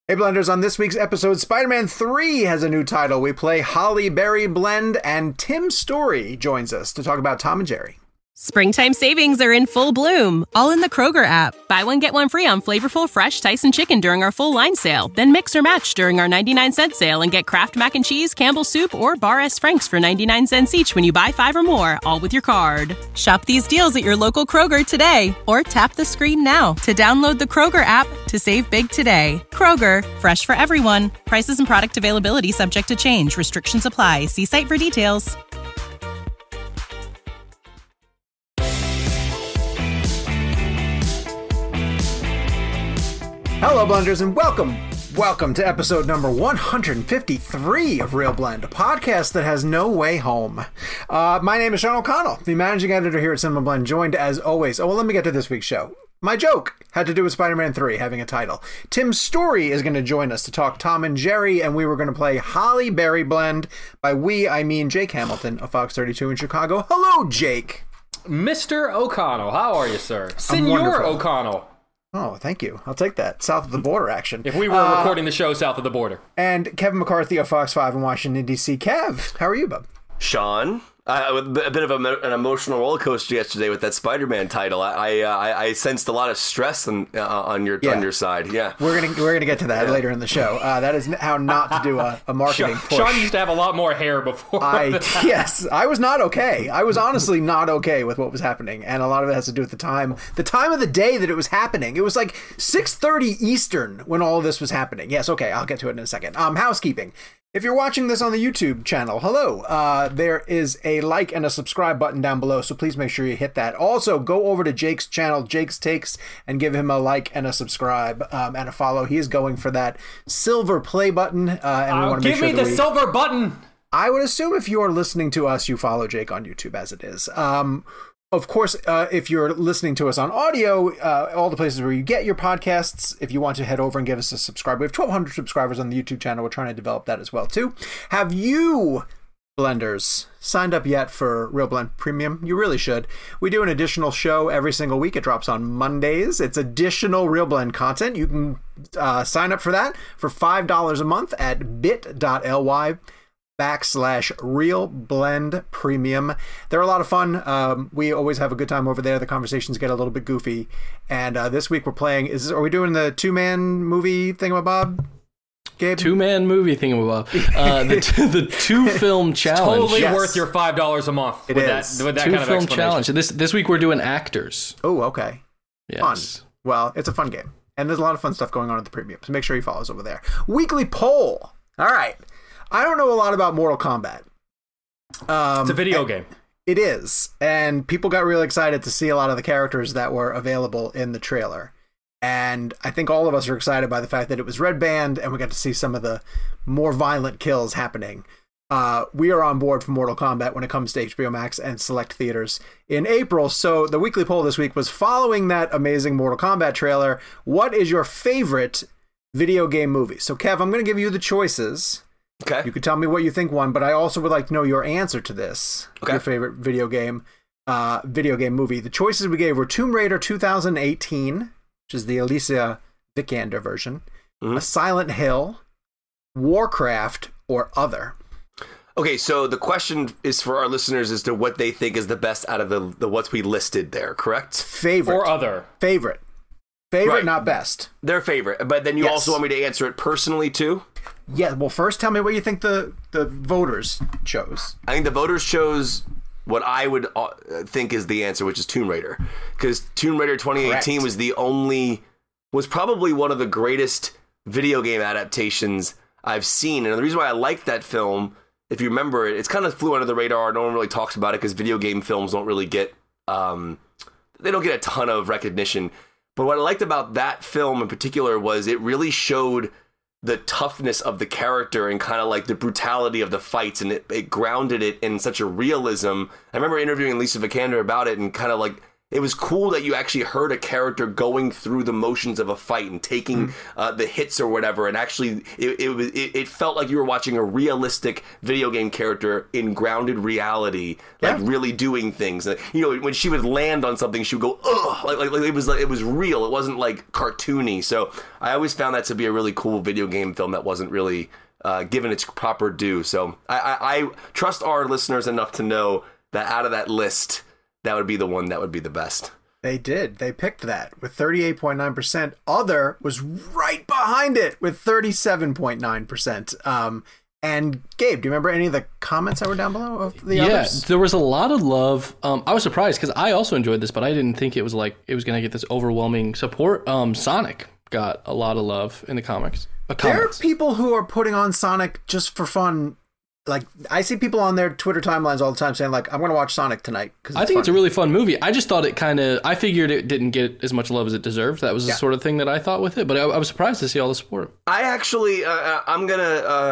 Hey Blenders, on this week's episode, Spider-Man 3 has a new title. We play Holly Berry Blend, and Tim Story joins us to talk about Tom and Jerry. Springtime savings are in full bloom, all in the Kroger app. Buy one, get one free on flavorful, fresh Tyson chicken during our full line sale. Then mix or match during our 99-cent sale and get Kraft Mac and Cheese, Campbell's Soup, or Bar S. Frank's for 99 cents each when you buy 5 or more, all with your card. Shop these deals at your local Kroger today, or tap the screen now to download the Kroger app to save big today. Kroger, fresh for everyone. Prices and product availability subject to change. Restrictions apply. See site for details. Hello, Blenders, and welcome to episode number 153 of Real Blend, a podcast that has no way home. My name is Sean O'Connell, the managing editor here at Cinema Blend, joined as always. Let me get to this week's show. My joke had to do with Spider-Man 3 having a title. Tim Story is going to join us to talk Tom and Jerry, and we were going to play Holly Berry Blend. By we, I mean Jake Hamilton of Fox 32 in Chicago. Hello, Jake. Mr. O'Connell, how are you, sir? Senor O'Connell. Oh, thank you. I'll take that. South of the border action. If we were recording the show south of the border. And Kevin McCarthy of Fox 5 in Washington, D.C. Kev, how are you, bub? Sean, a bit of an emotional roller coaster yesterday with that Spider-Man title. I sensed a lot of stress on your side. Yeah, we're gonna get to that later in the show. That is how not to do a marketing push. Sean used to have a lot more hair before. Yes, I was not okay. I was honestly not okay with what was happening, and a lot of it has to do with the time of the day that it was happening. It was like 6:30 Eastern when all of this was happening. Yes, okay, I'll get to it in a second. Housekeeping. If you're watching this on the YouTube channel, hello. There is a like and a subscribe button down below, so please make sure you hit that. Also, go over to Jake's channel, Jake's Takes, and give him a like and a subscribe and a follow. He is going for that silver play button. And we want to make sure give me the silver button! I would assume if you are listening to us, you follow Jake on YouTube as it is. Of course, if you're listening to us on audio, all the places where you get your podcasts, if you want to head over and give us a subscribe. We have 1,200 subscribers on the YouTube channel. We're trying to develop that as well, too. Have you, Blenders, signed up yet for Real Blend Premium? You really should. We do an additional show every single week. It drops on Mondays. It's additional Real Blend content. You can sign up for that for $5 a month at bit.ly/Real Blend Premium. They're a lot of fun. We always have a good time over there. The conversations get a little bit goofy. And this week we're playing, are we doing the two-man movie thingamabob, Gabe? Two-man movie thingamabob. The two-film challenge. Totally worth your $5 a month. It is. With that kind of two-film challenge. This week we're doing actors. Oh, okay. Yes. Fun. Well, it's a fun game. And there's a lot of fun stuff going on at the Premium. So make sure you follow us over there. Weekly poll. All right. I don't know a lot about Mortal Kombat. It's a video game. It is. And people got really excited to see a lot of the characters that were available in the trailer. And I think all of us are excited by the fact that it was red band and we got to see some of the more violent kills happening. We are on board for Mortal Kombat when it comes to HBO Max and select theaters in April. So the weekly poll this week was, following that amazing Mortal Kombat trailer, what is your favorite video game movie? So Kev, I'm going to give you the choices. Okay. You could tell me what you think won, but I also would like to know your answer to this. Okay. Your favorite video game movie. The choices we gave were Tomb Raider 2018, which is the Alicia Vikander version, A Silent Hill, Warcraft, or other. Okay, so the question is for our listeners as to what they think is the best out of the what we listed there, correct? Favorite. Or other. Favorite, right. Not best. Their favorite. But then you also want me to answer it personally, too? Yeah, well, first tell me what you think the voters chose. I think the voters chose what I would think is the answer, which is Tomb Raider. Because Tomb Raider 2018 was probably one of the greatest video game adaptations I've seen. And the reason why I liked that film, if you remember it, it's kind of flew under the radar. No one really talks about it because video game films don't really get, they don't get a ton of recognition. But what I liked about that film in particular was it really showed the toughness of the character and kind of like the brutality of the fights, and it grounded it in such a realism. I remember interviewing Lisa Vikander about it and kind of like it was cool that you actually heard a character going through the motions of a fight and taking the hits or whatever, and actually it felt like you were watching a realistic video game character in grounded reality, like really doing things. You know, when she would land on something, she would go ugh, like it was real. It wasn't like cartoony. So I always found that to be a really cool video game film that wasn't really given its proper due. So I trust our listeners enough to know that out of that list, that would be the one that would be the best. They did. They picked that with 38.9%. Other was right behind it with 37.9%. And Gabe, do you remember any of the comments that were down below of the others? Yeah, there was a lot of love. I was surprised because I also enjoyed this, but I didn't think it was going to get this overwhelming support. Sonic got a lot of love in the comments. There are people who are putting on Sonic just for fun. Like, I see people on their Twitter timelines all the time saying, like, I'm going to watch Sonic tonight. I think it's a really fun movie. I just thought I figured it didn't get as much love as it deserved. That was the sort of thing that I thought with it. But I was surprised to see all the support. I actually, I'm going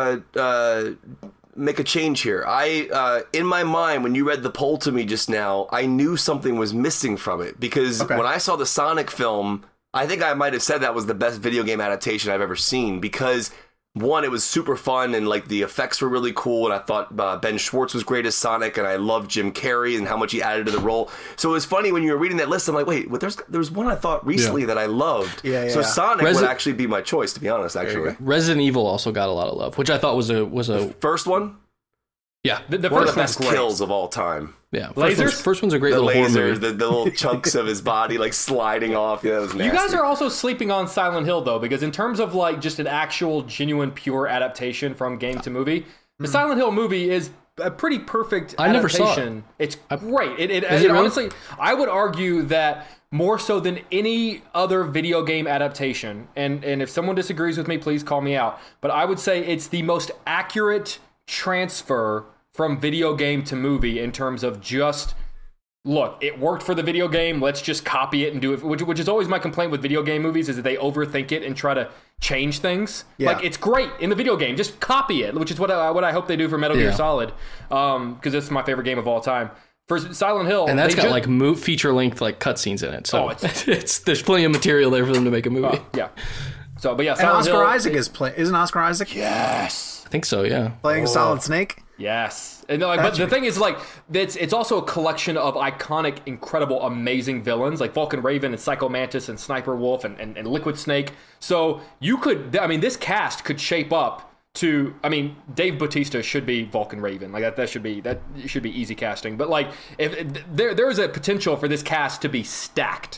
to make a change here. In my mind, when you read the poll to me just now, I knew something was missing from it. Because when I saw the Sonic film, I think I might have said that was the best video game adaptation I've ever seen. Because... one, it was super fun, and like the effects were really cool, and I thought Ben Schwartz was great as Sonic, and I loved Jim Carrey and how much he added to the role. So it was funny when you were reading that list. I'm like, wait, there was one I thought recently that I loved. So Sonic would actually be my choice, to be honest. Actually, Resident Evil also got a lot of love, which I thought was a first one. Yeah, the one of the best kills of all time. Yeah, first one's a great little horror movie. The little chunks of his body like sliding off. Yeah, that was nasty. You guys are also sleeping on Silent Hill though, because in terms of like just an actual, genuine, pure adaptation from game to movie, the Silent Hill movie is a pretty perfect adaptation. I never saw it. It's great. It honestly, I would argue that more so than any other video game adaptation, and if someone disagrees with me, please call me out. But I would say it's the most accurate transfer from video game to movie in terms of just, look, it worked for the video game, let's just copy it and do it, which is always my complaint with video game movies, is that they overthink it and try to change things. Like, it's great in the video game, just copy it, which is what I hope they do for Metal Gear Solid, because it's my favorite game of all time. For Silent Hill, and that's got like feature-length like cutscenes in it, so there's plenty of material there for them to make a movie. So, but yeah, Silent Hill, Isaac isn't Oscar Isaac? Yes, I think so. Yeah, playing Solid Snake. Yes, and like, but the thing is, like, it's also a collection of iconic, incredible, amazing villains like Vulcan Raven and Psycho Mantis and Sniper Wolf and Liquid Snake. So you could, this cast could shape up to, Dave Bautista should be Vulcan Raven. Like that should be easy casting. But like, if there is a potential for this cast to be stacked.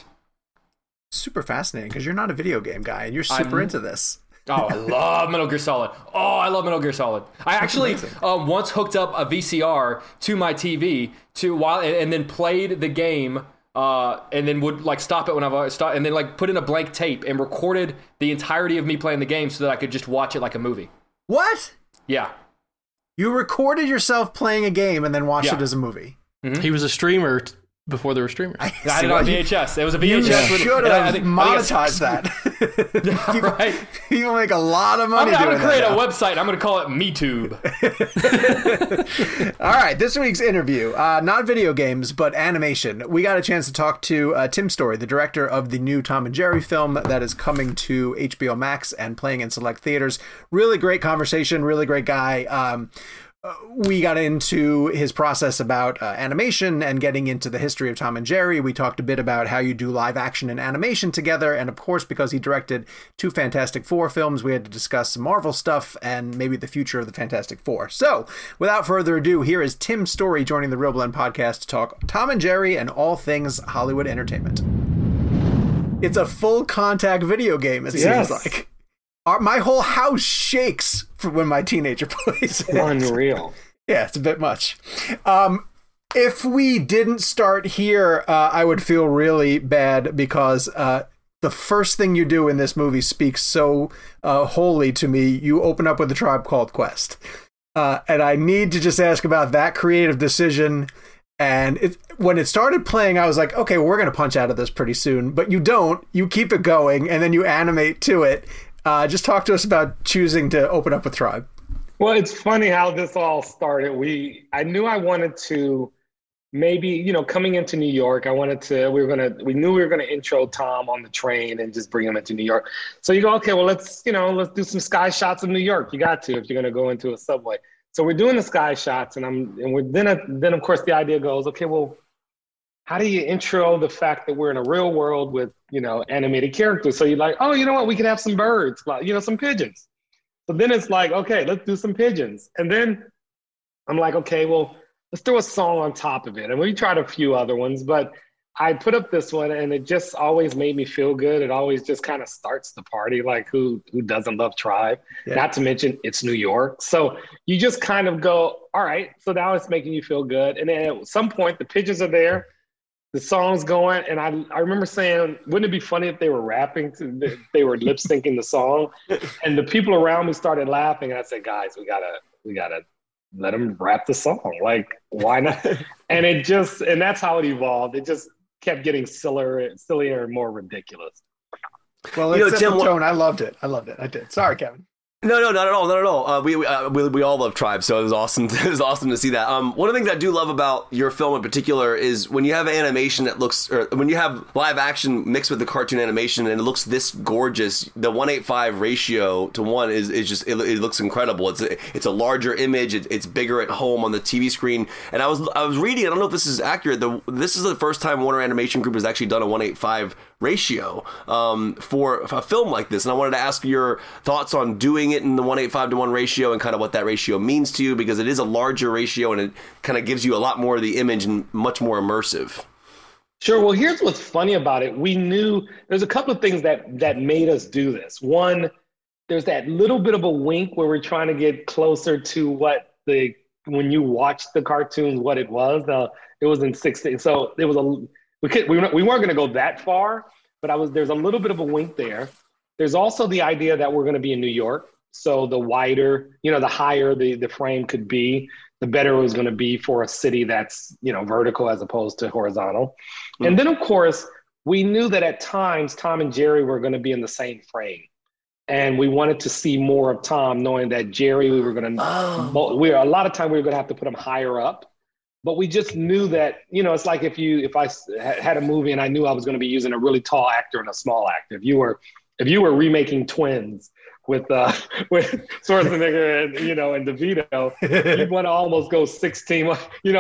Super fascinating because you're not a video game guy and you're super into this. Oh, I love Metal Gear Solid. I actually once hooked up a VCR to my TV and then played the game, and then would like stop it when I stop, and then like put in a blank tape and recorded the entirety of me playing the game so that I could just watch it like a movie. What? Yeah. You recorded yourself playing a game and then watched it as a movie. Mm-hmm. He was a streamer before there were streamers. I had it on VHS. It was a VHS. You should have monetized that. People make a lot of money. I'm going to create a website. I'm going to call it MeTube. All right, this week's interview, not video games, but animation. We got a chance to talk to Tim Story, the director of the new Tom and Jerry film that is coming to HBO Max and playing in select theaters. Really great conversation, really great guy. We got into his process about animation and getting into the history of Tom and Jerry. We talked a bit about how you do live action and animation together. And of course, because he directed 2 Fantastic Four films, we had to discuss some Marvel stuff and maybe the future of the Fantastic Four. So without further ado, here is Tim Story joining the Real Blend podcast to talk Tom and Jerry and all things Hollywood entertainment. It's a full contact video game, it seems like. My whole house shakes when my teenager plays it. Unreal. Yeah, it's a bit much. If we didn't start here, I would feel really bad because the first thing you do in this movie speaks so wholly to me. You open up with A Tribe Called Quest. And I need to just ask about that creative decision. And when it started playing, I was like, okay, we're going to punch out of this pretty soon. But you don't. You keep it going, and then you animate to it. Just talk to us about choosing to open up with Tribe. Well, it's funny how this all started. I knew I wanted to maybe, coming into New York, we knew we were gonna intro Tom on the train and just bring him into New York. So you go, okay, well, let's do some sky shots of New York. You got to, if you're gonna go into a subway. So we're doing the sky shots, then of course the idea goes, okay, well, how do you intro the fact that we're in a real world with, animated characters? So you're like, oh, you know what? We could have some birds, some pigeons. So then it's like, okay, let's do some pigeons. And then I'm like, okay, well, let's throw a song on top of it. And we tried a few other ones, but I put up this one and it just always made me feel good. It always just kind of starts the party. Like who doesn't love Tribe? Yeah. Not to mention it's New York. So you just kind of go, all right, so now it's making you feel good. And then at some point the pigeons are there. The song's going, and I remember saying, wouldn't it be funny if they were rapping? They were lip syncing the song, and the people around me started laughing. And I said, guys, we gotta let them rap the song. Like, why not? And that's how it evolved. It just kept getting sillier and more ridiculous. Well, it's Tim, tone. I loved it. I did. Sorry, Kevin. No, not at all. We all love Tribe, so it was awesome. It was awesome to see that. One of the things I do love about your film in particular is when you have animation that looks, or when you have live action mixed with the cartoon animation, and it looks this gorgeous. The 1:8:5 ratio to 1 is just it looks incredible. It's a larger image. It's bigger at home on the TV screen. And I was reading. I don't know if this is accurate. This is the first time Warner Animation Group has actually done a 1:8:5 ratio for a film like this, and I wanted to ask your thoughts on doing it in the 1:8:5 to 1 ratio and kind of what that ratio means to you, because it is a larger ratio and it kind of gives you a lot more of the image and much more immersive. Sure. Well, here's what's funny about it. We knew there's a couple of things that made us do this. One, there's that little bit of a wink where we're trying to get closer to what when you watch the cartoons, what it was. It was in 16, so it was we weren't going to go that far, but there's a little bit of a wink there. There's also the idea that we're going to be in New York. So the wider, the higher the frame could be, the better it was going to be for a city that's, vertical as opposed to horizontal. Mm. And then, of course, we knew that at times Tom and Jerry were going to be in the same frame. And we wanted to see more of Tom, knowing that Jerry, a lot of time we were going to have to put him higher up. But we just knew that, it's like if I had a movie and I knew I was going to be using a really tall actor and a small actor. If you were remaking Twins with Schwarzenegger and DeVito, you'd want to almost go 16,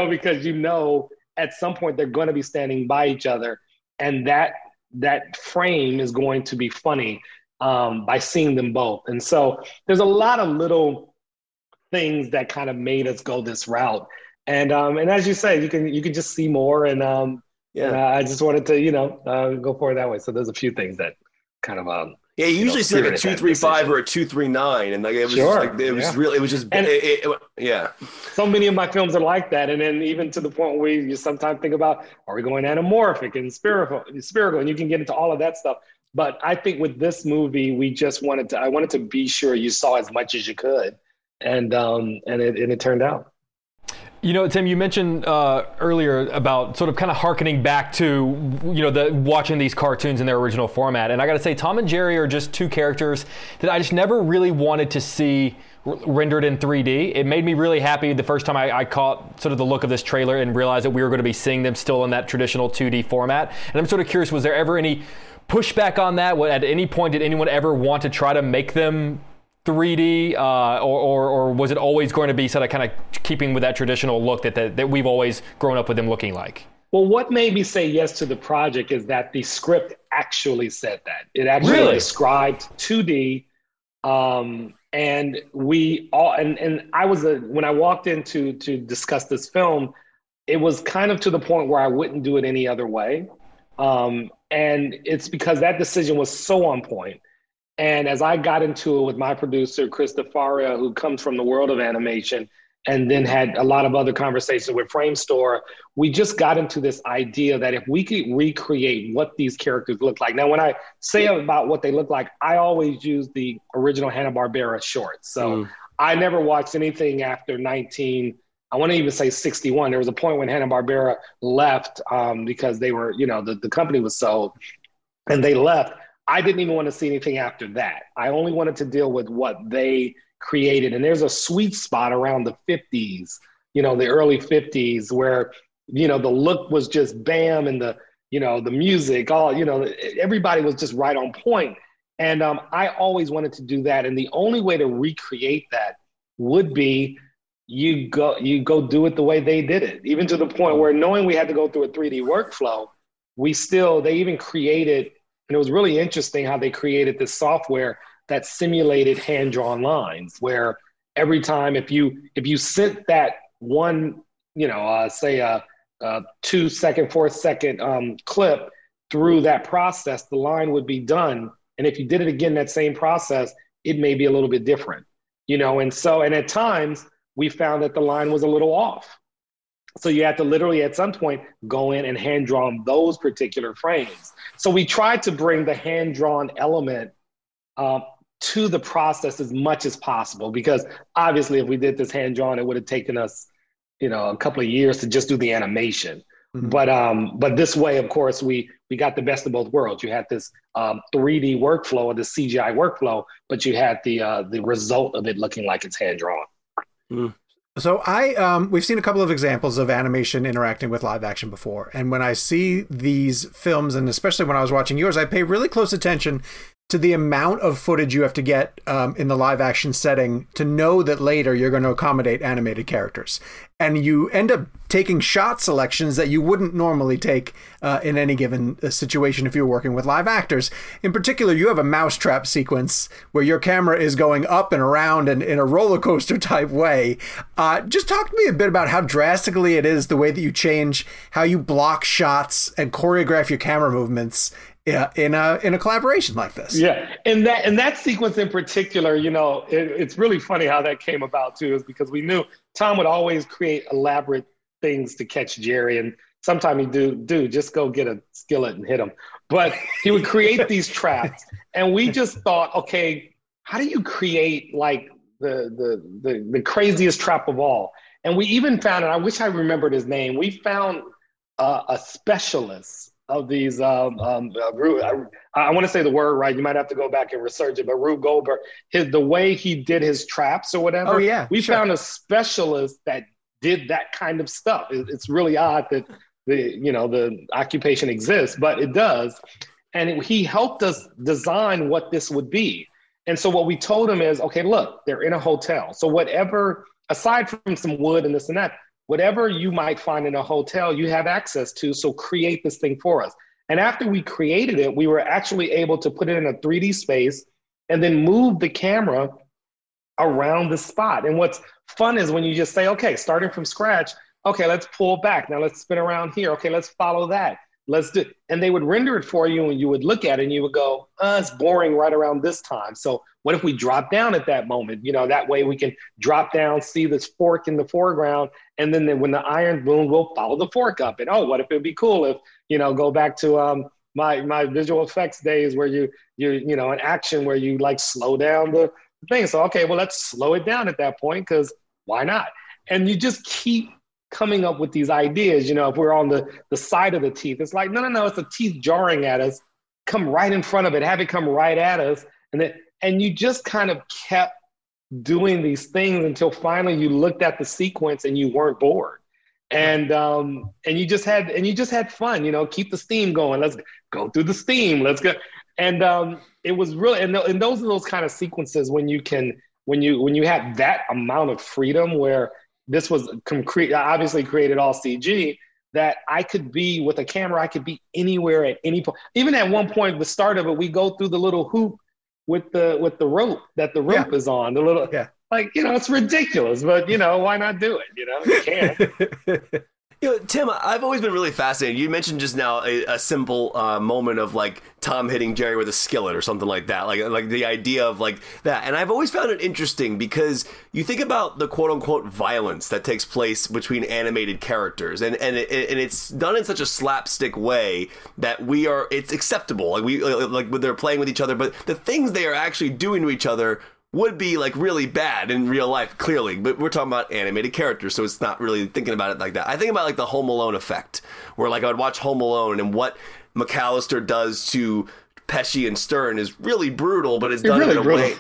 because at some point they're going to be standing by each other, and that frame is going to be funny by seeing them both. And so there's a lot of little things that kind of made us go this route. And as you say, you can just see more. And I just wanted to, go for it that way. So there's a few things that kind of you usually see like a 235 or a 239, and like it was So many of my films are like that, and then even to the point where you sometimes think about, are we going anamorphic and spherical, and you can get into all of that stuff. But I think with this movie, I wanted to be sure you saw as much as you could, and it turned out. Tim, you mentioned earlier about sort of kind of hearkening back to, watching these cartoons in their original format. And I got to say, Tom and Jerry are just two characters that I just never really wanted to see rendered in 3D. It made me really happy the first time I caught sort of the look of this trailer and realized that we were going to be seeing them still in that traditional 2D format. And I'm sort of curious, was there ever any pushback on that? At any point, did anyone ever want to try to make them 3D, or was it always going to be sort of kind of keeping with that traditional look that we've always grown up with them looking like? Well, what made me say yes to the project is that the script actually said that. It actually described 2D, and we all and I was when I walked in to discuss this film, it was kind of to the point where I wouldn't do it any other way, and it's because that decision was so on point. And as I got into it with my producer, Chris DeFaria, who comes from the world of animation, and then had a lot of other conversations with Framestore, we just got into this idea that if we could recreate what these characters look like. Now, when I say about what they look like, I always use the original Hanna-Barbera shorts. So I never watched anything after I want to even say 61. There was a point when Hanna-Barbera left because they were, the company was sold, and they left. I didn't even want to see anything after that. I only wanted to deal with what they created. And there's a sweet spot around the 50s, the early 50s, where the look was just bam, and the music, everybody was just right on point. And I always wanted to do that. And the only way to recreate that would be you go do it the way they did it, even to the point where, knowing we had to go through a 3D workflow, they even created, and it was really interesting how they created this software that simulated hand-drawn lines, where every time if you sent that one, say a 2 second, 4 second clip through that process, the line would be done. And if you did it again, that same process, it may be a little bit different, and at times we found that the line was a little off. So you had to literally at some point go in and hand draw those particular frames. So we tried to bring the hand drawn element to the process as much as possible, because obviously if we did this hand drawn, it would have taken us, a couple of years to just do the animation. Mm-hmm. But this way, of course, we got the best of both worlds. You had this 3D workflow, or the CGI workflow, but you had the result of it looking like it's hand drawn. Mm. So we've seen a couple of examples of animation interacting with live action before. And when I see these films, and especially when I was watching yours, I pay really close attention to the amount of footage you have to get in the live action setting to know that later you're going to accommodate animated characters. And you end up taking shot selections that you wouldn't normally take in any given situation if you're working with live actors. In particular, you have a mousetrap sequence where your camera is going up and around and in a roller coaster type way. Just talk to me a bit about how drastically it is the way that you change how you block shots and choreograph your camera movements in a collaboration like this. Yeah, and that sequence in particular, it's really funny how that came about too, is because we knew Tom would always create elaborate things to catch Jerry, and sometimes he'd do just go get a skillet and hit him. But he would create these traps, and we just thought, okay, how do you create like the craziest trap of all? And we even found, and I wish I remembered his name, we found a specialist of these, I want to say the word right, you might have to go back and research it, but Rube Goldberg, the way he did his traps or whatever, we found a specialist that did that kind of stuff. It's really odd that the occupation exists, but it does. And he helped us design what this would be. And so what we told him is, okay, look, they're in a hotel. So whatever, aside from some wood and this and that, whatever you might find in a hotel, you have access to, so create this thing for us. And after we created it, we were actually able to put it in a 3D space and then move the camera around the spot. And what's fun is when you just say, okay, starting from scratch, okay, let's pull back. Now let's spin around here. Okay, let's follow that. Let's do, and they would render it for you, and you would look at it and you would go, it's boring right around this time. So what if we drop down at that moment? That way we can drop down, see this fork in the foreground, and then when the iron boom, we'll follow the fork up. And what if it'd be cool if, go back to my visual effects days where you an action where you like slow down the thing. So, okay, well, let's slow it down at that point, because why not? And you just keep coming up with these ideas. If we're on the side of the teeth, it's like, no, it's the teeth jarring at us. Come right in front of it, have it come right at us. And you just kind of kept doing these things until finally you looked at the sequence and you weren't bored. And you just had fun, keep the steam going. Let's go through the steam. Let's go. And it was really, and those are those kind of sequences when you have that amount of freedom, where this was obviously created all CG, that I could be with a camera, I could be anywhere at any point. Even at one point, at the start of it, we go through the little hoop with the rope that the rope is on. The little, it's ridiculous, but why not do it? You can. Tim, I've always been really fascinated. You mentioned just now a simple moment of like Tom hitting Jerry with a skillet or something like that, like the idea of like that. And I've always found it interesting because you think about the quote unquote violence that takes place between animated characters, and it's done in such a slapstick way that it's acceptable. Like when they're playing with each other, but the things they are actually doing to each other would be like really bad in real life, clearly, but we're talking about animated characters, so it's not really thinking about it like that. I think about like the Home Alone effect, where like I would watch Home Alone, and what McAllister does to Pesci and Stern is really brutal, but it's done in a way.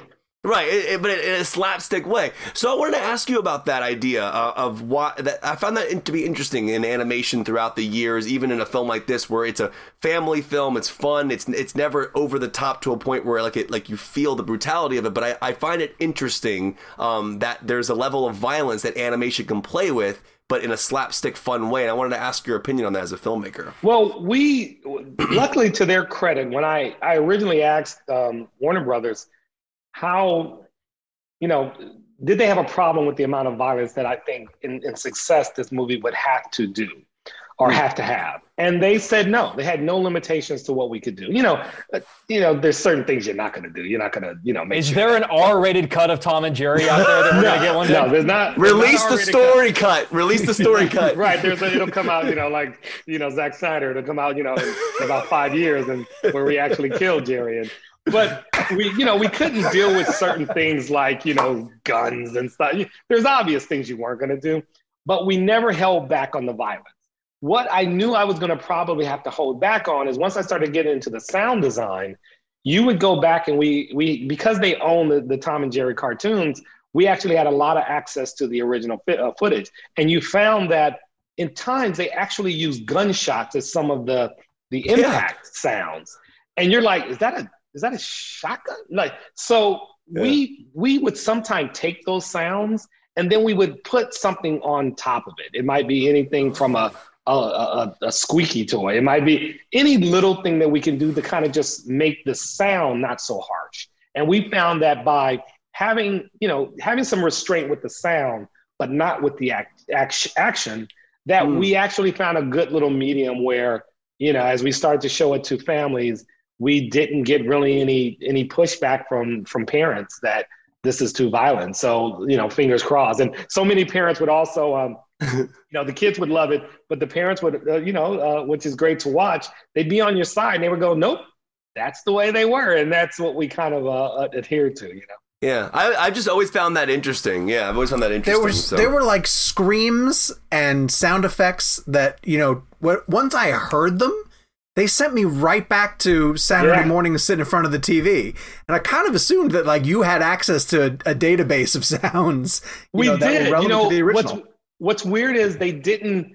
Right, but in a slapstick way. So I wanted to ask you about that idea of why that I found that to be interesting in animation throughout the years, even in a film like this, where it's a family film, it's fun, it's never over the top to a point where like you feel the brutality of it. But I find it interesting that there's a level of violence that animation can play with, but in a slapstick fun way. And I wanted to ask your opinion on that as a filmmaker. Well, luckily to their credit, when I originally asked Warner Brothers, how, did they have a problem with the amount of violence that I think in success this movie would have to do or have to have? And they said no. They had no limitations to what we could do. There's certain things you're not going to do. You're not going to, make Is there an R-rated cut of Tom and Jerry out there that we're going to get one day? No, there's not. Release the story cut. Release the story cut. Right. It'll come out, Zack Snyder. It'll come out, in about 5 years and where we actually killed Jerry. But we couldn't deal with certain things like, guns and stuff. There's obvious things you weren't going to do, but we never held back on the violence. What I knew I was going to probably have to hold back on is once I started getting into the sound design, you would go back and we because they own the Tom and Jerry cartoons, we actually had a lot of access to the original footage. And you found that in times they actually used gunshots as some of the impact sounds. And you're like, is that a shotgun? We would sometimes take those sounds and then we would put something on top of it. It might be anything from a squeaky toy. It might be any little thing that we can do to kind of just make the sound not so harsh. And we found that by having some restraint with the sound, but not with the action, that we actually found a good little medium where, as we started to show it to families, we didn't get really any pushback from parents that this is too violent. So, fingers crossed. And so many parents would also, the kids would love it, but the parents would, which is great to watch, they'd be on your side and they would go, nope, that's the way they were. And that's what we kind of adhered to, Yeah, I've just always found that interesting. Yeah, I've always found that interesting. There were like screams and sound effects that, once I heard them, they sent me right back to Saturday morning to sit in front of the TV. And I kind of assumed that like you had access to a database of sounds. We did. That were relevant to the original. What's weird is they didn't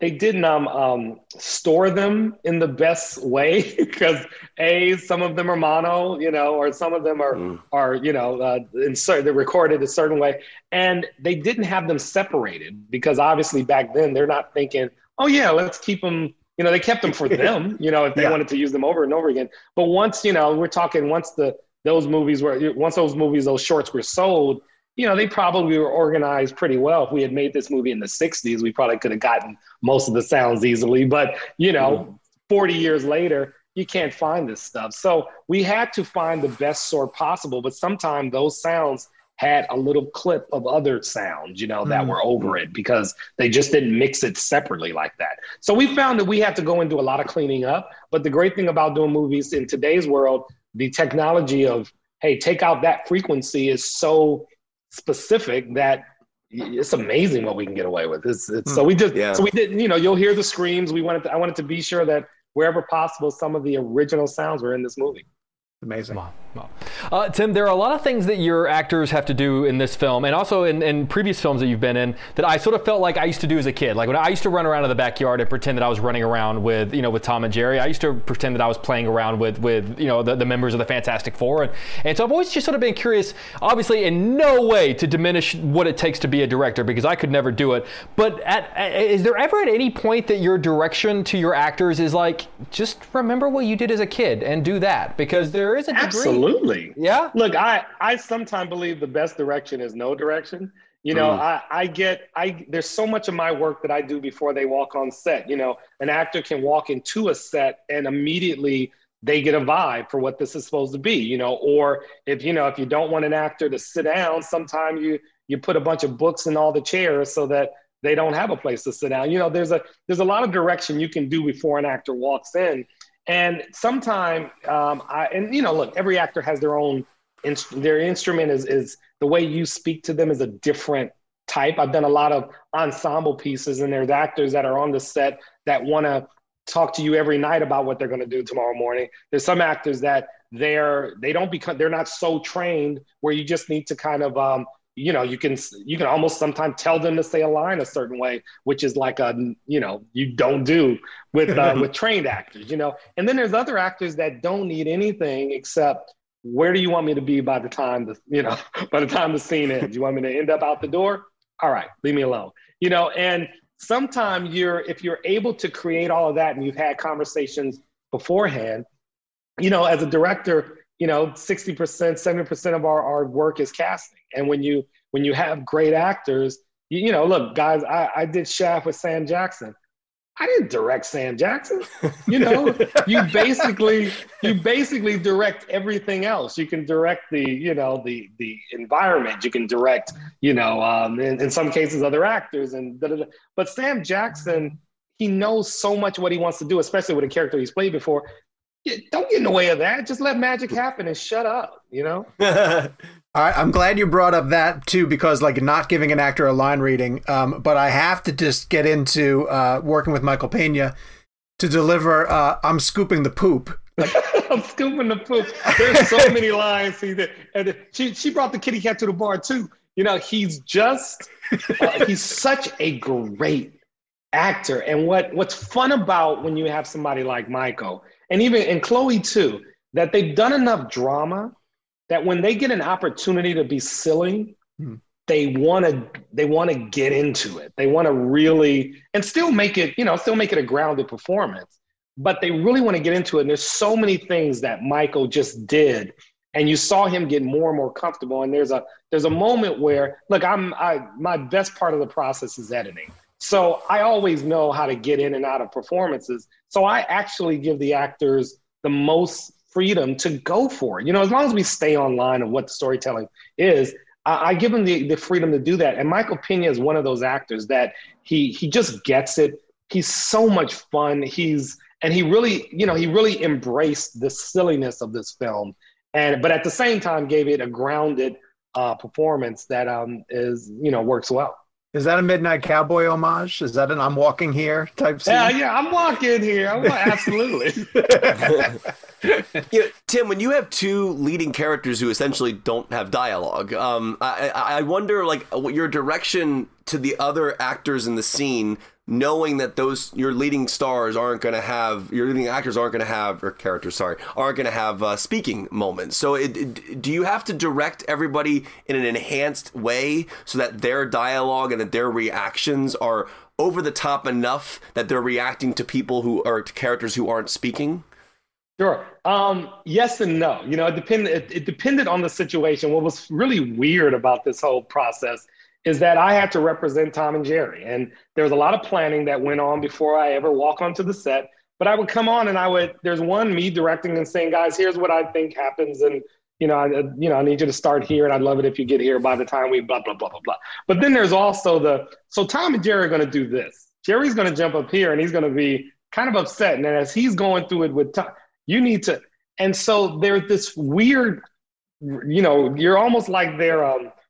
store them in the best way because some of them are mono, or some of them are they're recorded a certain way, and they didn't have them separated because obviously back then they're not thinking, oh yeah, let's keep them. They kept them for them, if they wanted to use them over and over again. But once, we're talking once those shorts were sold, they probably were organized pretty well. If we had made this movie in the 60s, we probably could have gotten most of the sounds easily. But, 40 years later, you can't find this stuff. So we had to find the best sort possible. But sometimes those sounds had a little clip of other sounds, that were over it because they just didn't mix it separately like that. So we found that we had to go and do a lot of cleaning up. But the great thing about doing movies in today's world, the technology of, hey, take out that frequency is so specific that it's amazing what we can get away with. So we did, you'll hear the screams. I wanted to be sure that wherever possible, some of the original sounds were in this movie. Amazing. Tim, there are a lot of things that your actors have to do in this film and also in previous films that you've been in that I sort of felt like I used to do as a kid. Like when I used to run around in the backyard and pretend that I was running around with Tom and Jerry. I used to pretend that I was playing around with the members of the Fantastic Four. And so I've always just sort of been curious, obviously in no way to diminish what it takes to be a director because I could never do it. But is there ever at any point that your direction to your actors is like, just remember what you did as a kid and do that? Because there is a degree. Absolutely. Yeah. Look, I sometimes believe the best direction is no direction. There's so much of my work that I do before they walk on set. An actor can walk into a set and immediately they get a vibe for what this is supposed to be, or if you don't want an actor to sit down, sometimes you put a bunch of books in all the chairs so that they don't have a place to sit down. There's a lot of direction you can do before an actor walks in. And sometimes, look, every actor has their own, their instrument is the way you speak to them is a different type. I've done a lot of ensemble pieces and there's actors that are on the set that want to talk to you every night about what they're going to do tomorrow morning. There's some actors that they're not so trained where you just need to kind of you can almost sometimes tell them to say a line a certain way, which is like you don't do with trained actors, And then there's other actors that don't need anything except, where do you want me to be by the time the scene ends? You want me to end up out the door? All right, leave me alone. And sometimes if you're able to create all of that and you've had conversations beforehand, as a director, 60%, 70% of our work is casting. And when you have great actors, look, guys, I did Shaft with Sam Jackson. I didn't direct Sam Jackson. You basically direct everything else. You can direct the environment. You can direct, in some cases other actors and da-da-da. But Sam Jackson, he knows so much what he wants to do, especially with a character he's played before. Don't get in the way of that. Just let magic happen and shut up, All right, I'm glad you brought up that too, because not giving an actor a line reading, but I have to just get into working with Michael Pena to deliver I'm scooping the poop. I'm scooping the poop. There's so many lines. And she brought the kitty cat to the bar too. He's just he's such a great actor. And what's fun about when you have somebody like Michael, and Chloe too, that they've done enough drama that when they get an opportunity to be silly, they want to get into it. They want to really, and still make it a grounded performance, but they really want to get into it. And there's so many things that Michael just did, and you saw him get more and more comfortable. And there's a moment where, look, my best part of the process is editing. So I always know how to get in and out of performances. So I actually give the actors the most freedom to go for it. As long as we stay on line of what the storytelling is, I give them the freedom to do that. And Michael Pena is one of those actors that he just gets it. He's so much fun. He really embraced the silliness of this film, but at the same time gave it a grounded performance that works well. Is that a Midnight Cowboy homage? Is that an I'm Walking Here type scene? Yeah, I'm walking here. Absolutely. Tim, when you have two leading characters who essentially don't have dialogue, I wonder, what your direction to the other actors in the scene, knowing that your leading actors aren't going to have speaking moments. So do you have to direct everybody in an enhanced way so that their dialogue and that their reactions are over the top enough that they're reacting to to characters who aren't speaking? Sure. Yes and no. It depended on the situation. What was really weird about this whole process is that I had to represent Tom and Jerry. And there was a lot of planning that went on before I ever walk onto the set. But I would come on and there's me directing and saying, guys, here's what I think happens. And, I need you to start here. And I'd love it if you get here by the time we blah, blah, blah, blah, blah. But then there's also so Tom and Jerry are going to do this. Jerry's going to jump up here and he's going to be kind of upset. And then as he's going through it with Tom, you need to. And so there's this weird, you're almost like their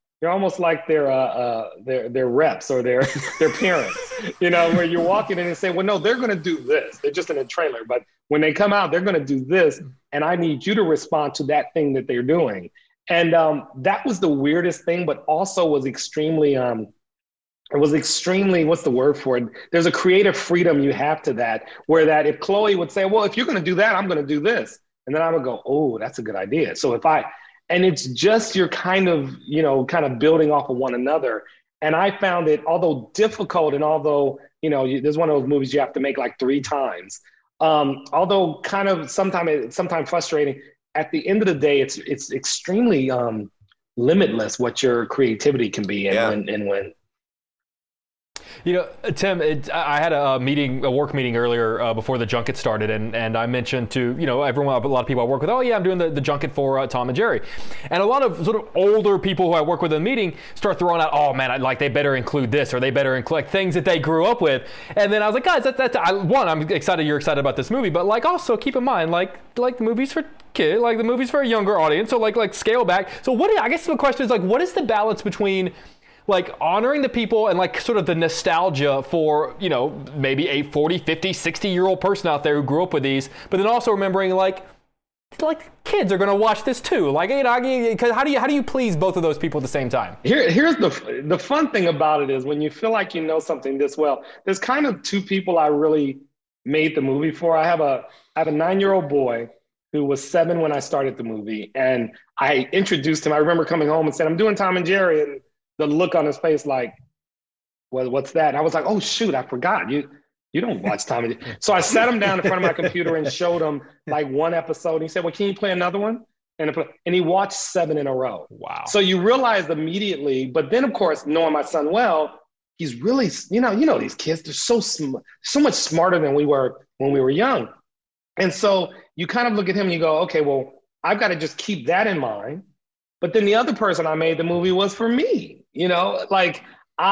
reps or their parents, where you're walking in and say, well, no, they're going to do this. They're just in a trailer. But when they come out, they're going to do this. And I need you to respond to that thing that they're doing. And that was the weirdest thing, but also was extremely, what's the word for it? There's a creative freedom you have to that, where that if Chloe would say, well, if you're going to do that, I'm going to do this. And then I would go, oh, that's a good idea. So and it's just, you're kind of building off of one another. And I found it, although difficult and although, there's one of those movies you have to make like 3 times, although kind of sometimes frustrating, at the end of the day, it's extremely limitless what your creativity can be and when. Tim, I had a work meeting earlier before the junket started, and I mentioned to, everyone, a lot of people I work with, oh yeah, I'm doing the junket for Tom and Jerry. And a lot of sort of older people who I work with in the meeting start throwing out, oh man, they better include this, or they better include things that they grew up with. And then I was like, guys, I'm excited you're excited about this movie, but also keep in mind, the movie's for kids, the movie's for a younger audience, so scale back. So I guess the question is, what is the balance between honoring the people and sort of the nostalgia for, maybe a 40, 50, 60-year-old person out there who grew up with these, but then also remembering like kids are gonna watch this too. Like, you know, because how do you please both of those people at the same time? Here's the fun thing about it is when you feel like you know something this well, there's kind of two people I really made the movie for. I have a 9-year-old boy who was 7 when I started the movie, and I introduced him. I remember coming home and said, "I'm doing Tom and Jerry," and the look on his face like, "Well, what's that?" And I was like, "Oh shoot, I forgot you don't watch Tom and Jerry." So I sat him down in front of my computer and showed him like one episode. And he said, "Well, can you play another one?" And he watched 7 in a row. Wow. So you realize immediately, but then of course, knowing my son well, he's really, you know, these kids, they're so much smarter than we were when we were young. And so you kind of look at him and you go, okay, well, I've got to just keep that in mind. But then the other person I made the movie was for me, you know, like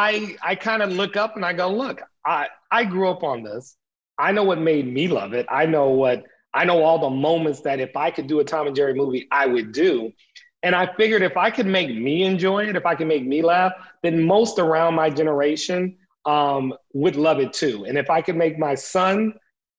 I kind of look up and I go, look, I grew up on this. I know what made me love it. I know all the moments that if I could do a Tom and Jerry movie, I would do. And I figured if I could make me enjoy it, if I could make me laugh, then most around my generation would love it too. And if I could make my son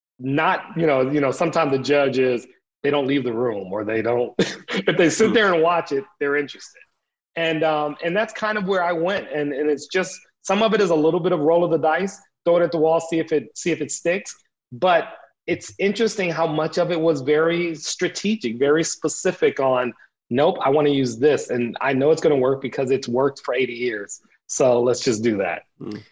not, you know, sometimes the judge is, they don't leave the room or they don't, if they sit there and watch it, they're interested. And that's kind of where I went. And it's just, some of it is a little bit of roll of the dice, throw it at the wall, see if it sticks. But it's interesting how much of it was very strategic, very specific on, nope, I want to use this. And I know it's going to work because it's worked for 80 years. So let's just do that.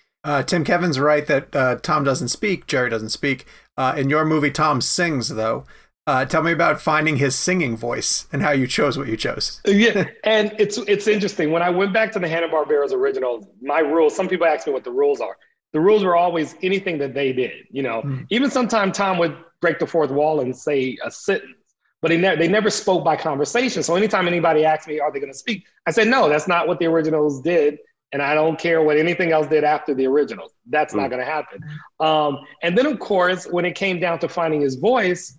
Tim Kevin's right that Tom doesn't speak, Jerry doesn't speak. In your movie, Tom sings, though. Tell me about finding his singing voice and how you chose what you chose. Yeah, and it's interesting. When I went back to the Hanna-Barbera's originals, my rules, some people ask me what the rules are. The rules were always anything that they did, you know. Even sometimes Tom would break the fourth wall and say a sentence, but they never spoke by conversation. So anytime anybody asked me, are they going to speak? I said, no, that's not what the originals did. And I don't care what anything else did after the originals. That's not going to happen. And then, of course, when it came down to finding his voice,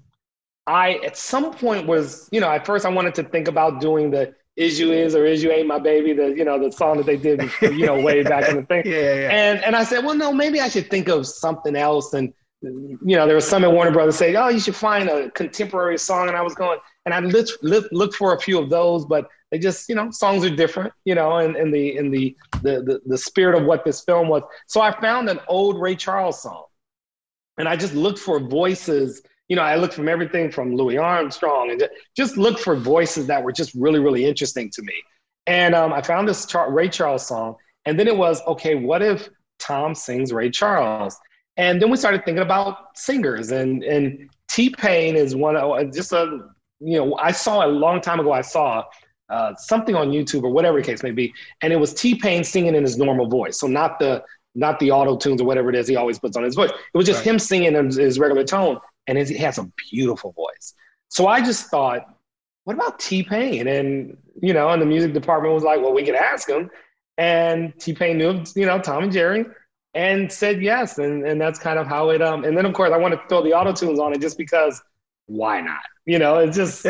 I, at some point was, you know, at first I wanted to think about doing the Is You Is or Is You Ain't My Baby, the song that they did, way back in the thing. Yeah. And I said, well, no, maybe I should think of something else. And, there was some at Warner Brothers say, oh, you should find a contemporary song. And I was going, and I looked for a few of those, but they just, songs are different, and the spirit of what this film was. So I found an old Ray Charles song, and I just looked for voices. I looked from everything from Louis Armstrong and just looked for voices that were just really, really interesting to me. And I found this Ray Charles song. And then it was, okay, what if Tom sings Ray Charles? And then we started thinking about singers. And T-Pain is one, I saw a long time ago, I saw something on YouTube or whatever the case may be. And it was T-Pain singing in his normal voice. So not the auto-tunes or whatever it is he always puts on his voice. It was just him singing in his regular tone. And he has a beautiful voice. So I just thought, what about T-Pain? And, and the music department was like, well, we could ask him. And T-Pain knew, Tom and Jerry, and said yes. And that's kind of how it, and then of course I wanted to throw the auto-tunes on it just because why not? It's just,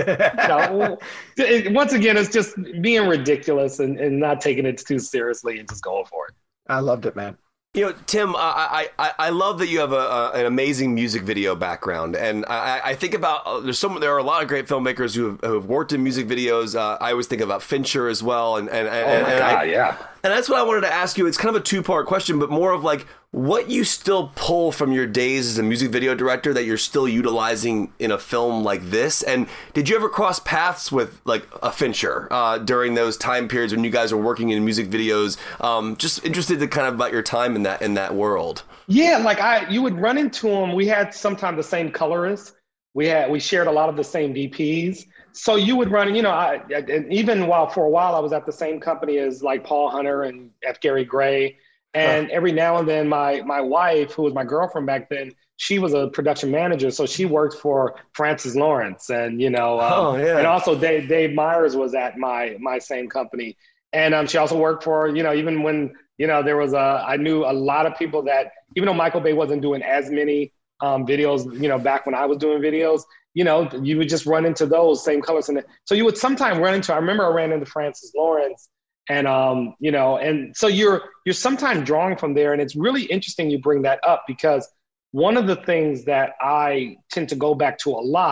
once again, it's just being ridiculous and not taking it too seriously and just going for it. I loved it, man. Tim, I love that you have an amazing music video background, and I think about there are a lot of great filmmakers who have worked in music videos. I always think about Fincher as well, and that's what I wanted to ask you. It's kind of a two-part question, but more of like what you still pull from your days as a music video director that you're still utilizing in a film like this. And did you ever cross paths with like a Fincher during those time periods when you guys were working in music videos? Just interested to kind of about your time in that world. Yeah, you would run into him. We had sometimes the same colorists. We shared a lot of the same DPs. So you would run, and even for a while I was at the same company as like Paul Hunter and F. Gary Gray. And every now and then my wife, who was my girlfriend back then, she was a production manager. So she worked for Francis Lawrence and, and also Dave Myers was at my same company. And she also worked for, even when, there was I knew a lot of people that, even though Michael Bay wasn't doing as many videos, back when I was doing videos, you would just run into those same colors. And so you would sometimes I remember I ran into Francis Lawrence. And, and so you're sometimes drawing from there. And it's really interesting you bring that up because one of the things that I tend to go back to a lot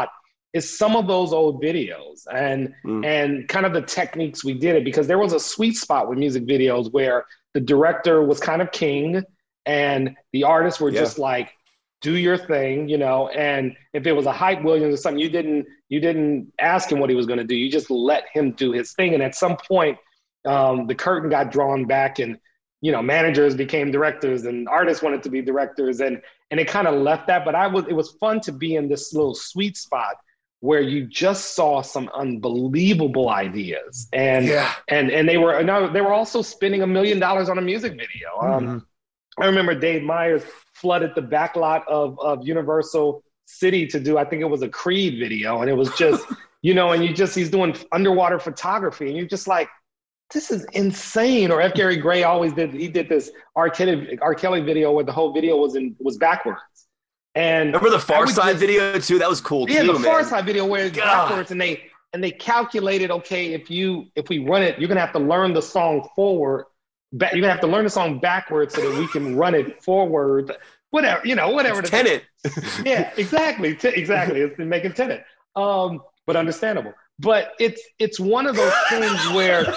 is some of those old videos and kind of the techniques we did it, because there was a sweet spot with music videos where the director was kind of king and the artists were just like, do your thing, and if it was a Hype Williams or something, you didn't ask him what he was going to do. You just let him do his thing. And at some point, the curtain got drawn back and, managers became directors and artists wanted to be directors. And it kind of left that. But it was fun to be in this little sweet spot where you just saw some unbelievable ideas. And they were also spending $1 million on a music video. I remember Dave Meyers flooded the back lot of Universal City to do, I think it was a Creed video. And it was just, and he's doing underwater photography. And you're just like, this is insane. Or F. Gary Gray he did this R. Kelly video where the whole video was backwards. And remember the Far Side video too? That was cool too, man. Yeah, the Far Side video where it's backwards and they calculated, okay, if we run it, you're going to have to learn the song forward. You're going to have to learn the song backwards so that we can run it forward. Whatever. It's Tenet. Yeah, exactly. Exactly. It's been making Tenet. But understandable. But it's one of those things where,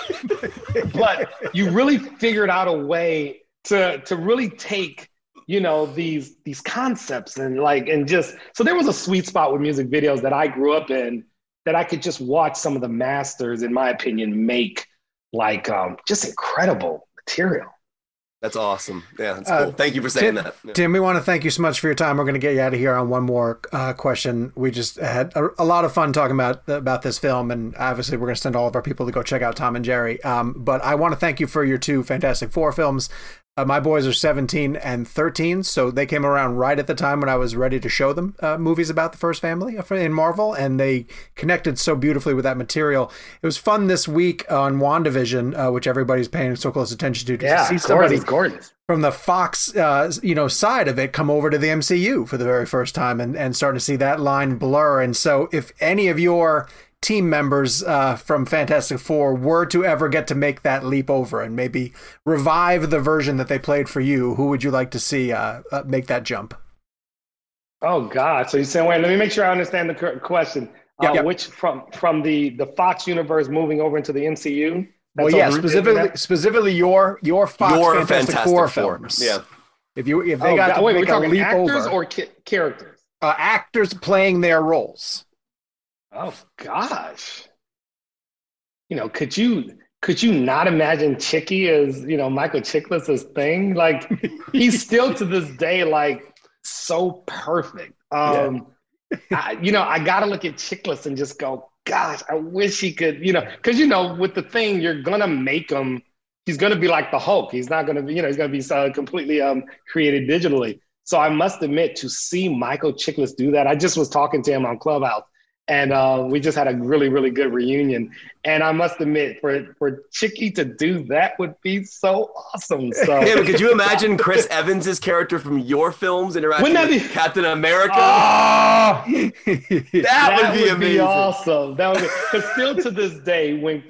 but you really figured out a way to really take, these concepts and just, so there was a sweet spot with music videos that I grew up in that I could just watch some of the masters, in my opinion, make just incredible material. That's awesome. Yeah, that's cool. Thank you for saying that. Yeah. Tim, we want to thank you so much for your time. We're going to get you out of here on one more question. We just had a lot of fun talking about this film, and obviously we're going to send all of our people to go check out Tom and Jerry. But I want to thank you for your 2 Fantastic Four films. My boys are 17 and 13, so they came around right at the time when I was ready to show them movies about the first family in Marvel, and they connected so beautifully with that material. It was fun this week on WandaVision, which everybody's paying so close attention to see somebody from the Fox side of it come over to the MCU for the very first time and starting to see that line blur. And so if any of your team members from Fantastic Four were to ever get to make that leap over and maybe revive the version that they played for you, who would you like to see make that jump? Oh God! So you're saying, wait, let me make sure I understand the question. Which from the Fox universe moving over into the MCU? Specifically your Fox Fantastic Four films. Yeah. If they got to make a leap actors over, or characters? Actors playing their roles. Oh gosh. Could you not imagine Chicky as, Michael Chiklis' thing? Like, he's still to this day, like, so perfect. I gotta look at Chiklis and just go, gosh, I wish he could, because, with the thing, you're gonna make him, he's gonna be like the Hulk. He's not gonna be, he's gonna be completely created digitally. So I must admit, to see Michael Chiklis do that, I just was talking to him on Clubhouse. And we just had a really, really good reunion. And I must admit, for Chicky to do that would be so awesome. So, yeah, but could you imagine Chris Evans' character from your films interacting with Captain America? Oh! that would be amazing. Be awesome. That would be, because still to this day, when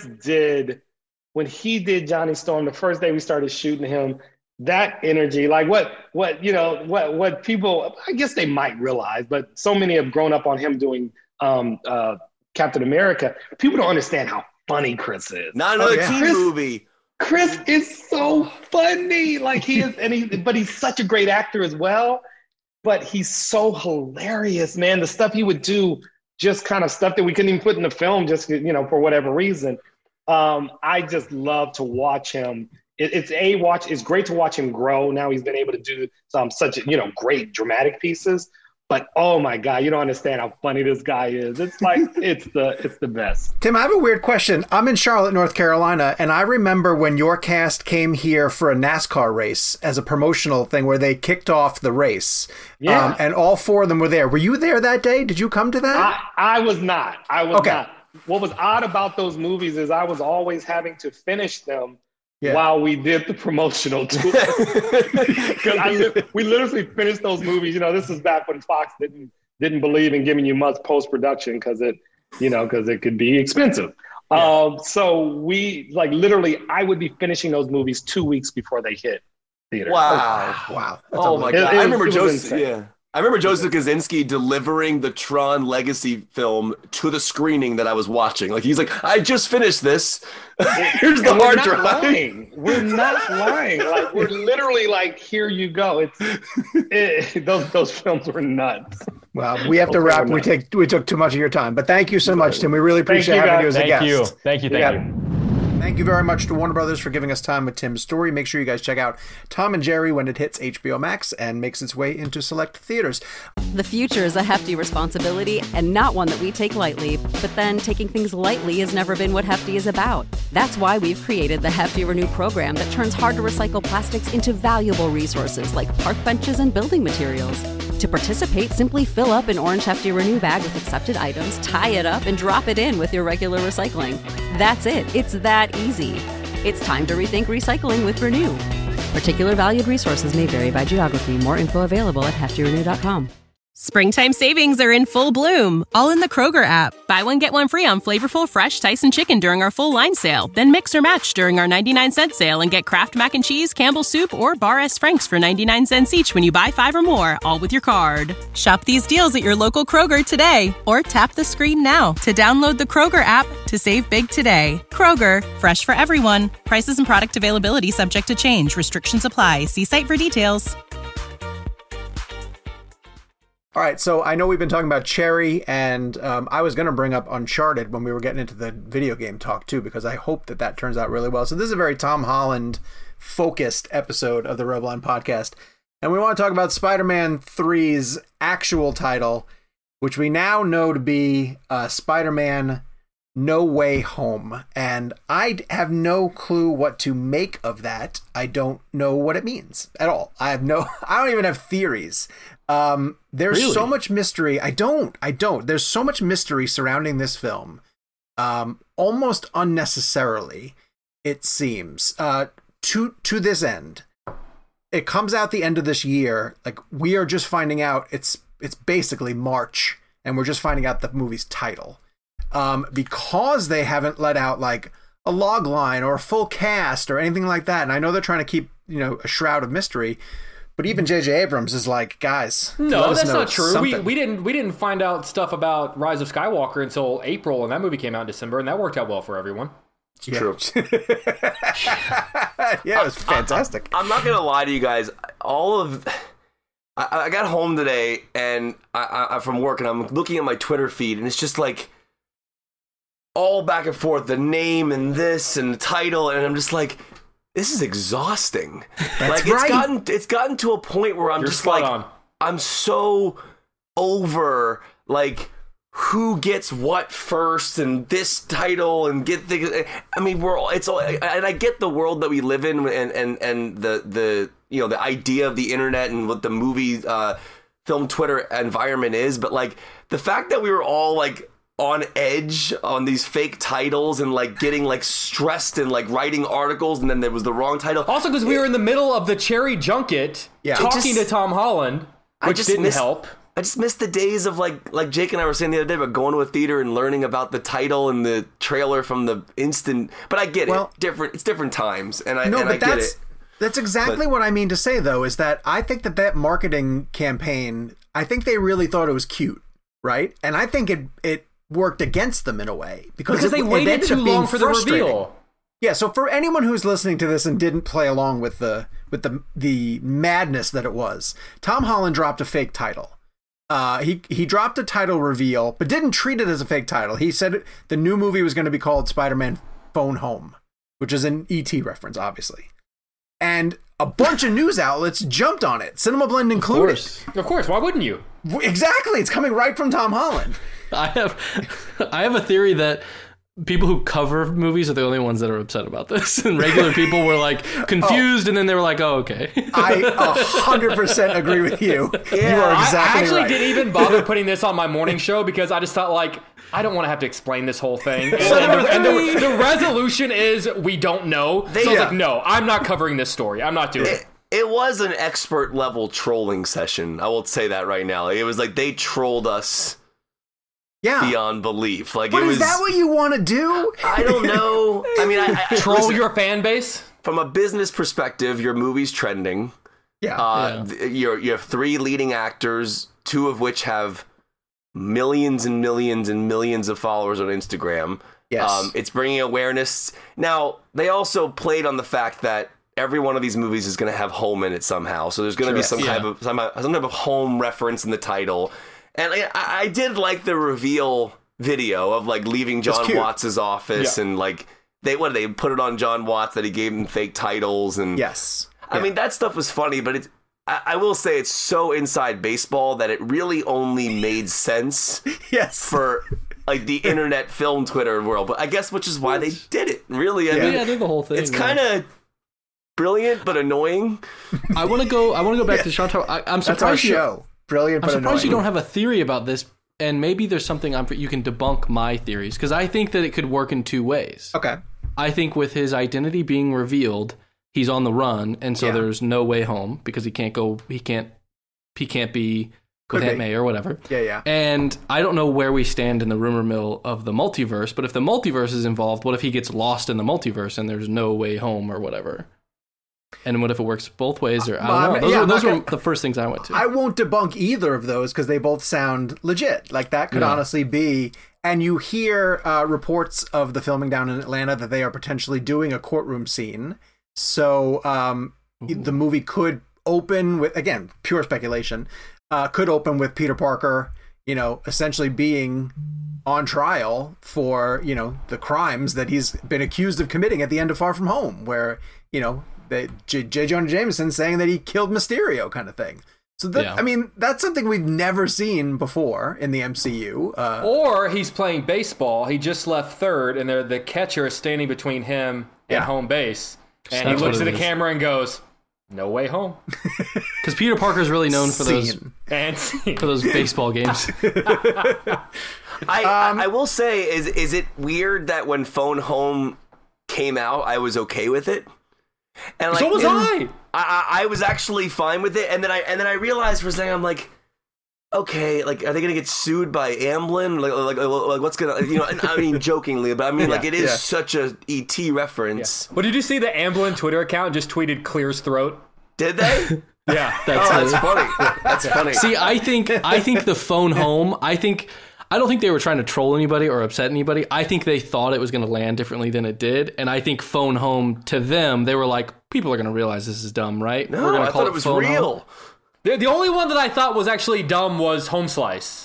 he did Johnny Storm, the first day we started shooting him, that energy, like what people, I guess they might realize, but so many have grown up on him doing Captain America. People don't understand how funny Chris is. Not another teen movie. Chris is so funny. Like, he is, but he's such a great actor as well. But he's so hilarious, man. The stuff he would do, just kind of stuff that we couldn't even put in the film, just for whatever reason. I just love to watch him. It's great to watch him grow. Now he's been able to do such great dramatic pieces. But oh my God, you don't understand how funny this guy is. It's like it's the best. Tim, I have a weird question. I'm in Charlotte, North Carolina, and I remember when your cast came here for a NASCAR race as a promotional thing where they kicked off the race. Yeah. And all 4 of them were there. Were you there that day? Did you come to that? I was not. Not. What was odd about those movies is I was always having to finish them while we did the promotional tour. Because we literally finished those movies. This is back when Fox didn't believe in giving you much post-production because it could be expensive. So we literally, I would be finishing those movies 2 weeks before they hit theater. Wow. Wow. Oh my God. I remember Joseph. Yeah. I remember Joseph Kosinski delivering the Tron Legacy film to the screening that I was watching. Like, he's like, I just finished this. Here's the hard drive. We're not lying. Like, we're literally like, here you go. Those films were nuts. Well, we have to wrap. We took too much of your time, but thank you so much, Tim. We really appreciate having you as a guest. Thank you. Thank you very much to Warner Brothers for giving us time with Tim's story. Make sure you guys check out Tom and Jerry when it hits HBO Max and makes its way into select theaters. The future is a hefty responsibility and not one that we take lightly. But then taking things lightly has never been what Hefty is about. That's why we've created the Hefty Renew program that turns hard-to-recycle plastics into valuable resources like park benches and building materials. To participate, simply fill up an orange Hefty Renew bag with accepted items, tie it up, and drop it in with your regular recycling. That's it. It's that easy. It's time to rethink recycling with Renew. Particular valued resources may vary by geography. More info available at heftyrenew.com. Springtime savings are in full bloom, all in the Kroger app. Buy one, get one free on flavorful, fresh Tyson chicken during our full line sale. Then mix or match during our 99-cent sale and get Kraft Mac and Cheese, Campbell's Soup, or Bar S. Frank's for 99 cents each when you buy 5 or more, all with your card. Shop these deals at your local Kroger today, or tap the screen now to download the Kroger app to save big today. Kroger, fresh for everyone. Prices and product availability subject to change. Restrictions apply. See site for details. All right, so I know we've been talking about Cherry, and I was going to bring up Uncharted when we were getting into the video game talk, too, because I hope that turns out really well. So this is a very Tom Holland-focused episode of the Revlon podcast, and we want to talk about Spider-Man 3's actual title, which we now know to be Spider-Man No Way Home, and I have no clue what to make of that. I don't know what it means at all. I don't even have theories. There's really? So much mystery. I don't. There's so much mystery surrounding this film. Almost unnecessarily, it seems. To this end. It comes out the end of this year. Like, we are just finding out it's basically March, and we're just finding out the movie's title. Because they haven't let out like a log line or a full cast or anything like that. And I know they're trying to keep, a shroud of mystery. But even J.J. Abrams is like, guys, no, that's not true. We didn't find out stuff about Rise of Skywalker until April, and that movie came out in December, and that worked out well for everyone. It's true. Yeah, it was fantastic. I'm not gonna lie to you guys. I got home today and I from work, and I'm looking at my Twitter feed, and it's just like all back and forth, the name and this and the title, and I'm just like, this is exhausting. That's it's gotten to a point where I'm just like, I'm so over like who gets what first and this title and get the. I mean, and I get the world that we live in and the the idea of the internet and what the movie film Twitter environment is, but like the fact that we were all like on edge on these fake titles and like getting like stressed and like writing articles, and then there was the wrong title. Also, because we were in the middle of the Cherry junket talking to Tom Holland, which didn't help. I just missed the days of like Jake and I were saying the other day about going to a theater and learning about the title and the trailer from the instant. But I get it. It's different times, and I get it. That's exactly what I mean to say, though, is that I think that marketing campaign, I think they really thought it was cute, right? And I think it worked against them in a way because they waited too long for the reveal. Yeah, so for anyone who's listening to this and didn't play along with the madness that it was, Tom Holland dropped a fake title. He dropped a title reveal, but didn't treat it as a fake title. He said the new movie was going to be called Spider-Man Phone Home, which is an E.T. reference, obviously. And a bunch of news outlets jumped on it, Cinema Blend included. Of course, why wouldn't you? Exactly, it's coming right from Tom Holland. I have a theory that people who cover movies are the only ones that are upset about this, and regular people were like confused, and then they were like, "Oh, okay." I 100% agree with you. Yeah, you are exactly right. I actually didn't even bother putting this on my morning show because I just thought like, I don't want to have to explain this whole thing. And the resolution is we don't know. So I was like, no, I'm not covering this story. I'm not doing it. It was an expert level trolling session. I will say that right now. It was like they trolled us. Yeah, beyond belief. Like, but is that what you want to do? I don't know. I mean, troll your fan base. From a business perspective, your movie's trending. Yeah. You have 3 leading actors, 2 of which have millions and millions and millions of followers on Instagram. Yes. It's bringing awareness. Now, they also played on the fact that every one of these movies is going to have home in it somehow. So there's going to be some type of home reference in the title. And I did like the reveal video of like leaving John Watts' office and like they put it on John Watts that he gave him fake titles and I mean that stuff was funny, but I will say it's so inside baseball that it really only made sense for like the internet film Twitter world, but I guess which is why they did it. Really, I mean, did the whole thing. It's kind of brilliant but annoying. I want to go back to Chantal. I'm surprised That's our show. Brilliant, but I'm surprised annoying. you don't have a theory about this, and maybe there's something you can debunk my theories, because I think that it could work in 2 ways. Okay. I think with his identity being revealed, he's on the run, and so there's no way home because he can't be with Aunt May or whatever. Yeah. And I don't know where we stand in the rumor mill of the multiverse, but if the multiverse is involved, what if he gets lost in the multiverse and there's no way home or whatever? And what if it works both ways? Or I don't know. Those were the first things I went to. I won't debunk either of those because they both sound legit. Like that could honestly be. And you hear reports of the filming down in Atlanta that they are potentially doing a courtroom scene. So the movie could open with, again, pure speculation, could open with Peter Parker, essentially being on trial for, the crimes that he's been accused of committing at the end of Far From Home, where, J. Jonah Jameson saying that he killed Mysterio kind of thing. So I mean, that's something we've never seen before in the MCU. Or he's playing baseball. He just left third, and the catcher is standing between him and home base. And he looks at the camera and goes, "No way home." Because Peter Parker's really known for those baseball games. I will say, is it weird that when Phone Home came out, I was okay with it? And so was I. I was actually fine with it, and then I realized for a second, I'm like, okay, like, are they gonna get sued by Amblin? Like what's gonna, I mean, jokingly, but I mean, like, it is such a ET reference. Well, did you see the Amblin Twitter account just tweeted Clear's throat? Did they? Yeah, that's funny. That's funny. See, I think the Phone Home. I don't think they were trying to troll anybody or upset anybody. I think they thought it was going to land differently than it did. And I think Phone Home, to them, they were like, people are going to realize this is dumb, right? No, we're gonna call it was real. Home. The only one that I thought was actually dumb was Home Slice.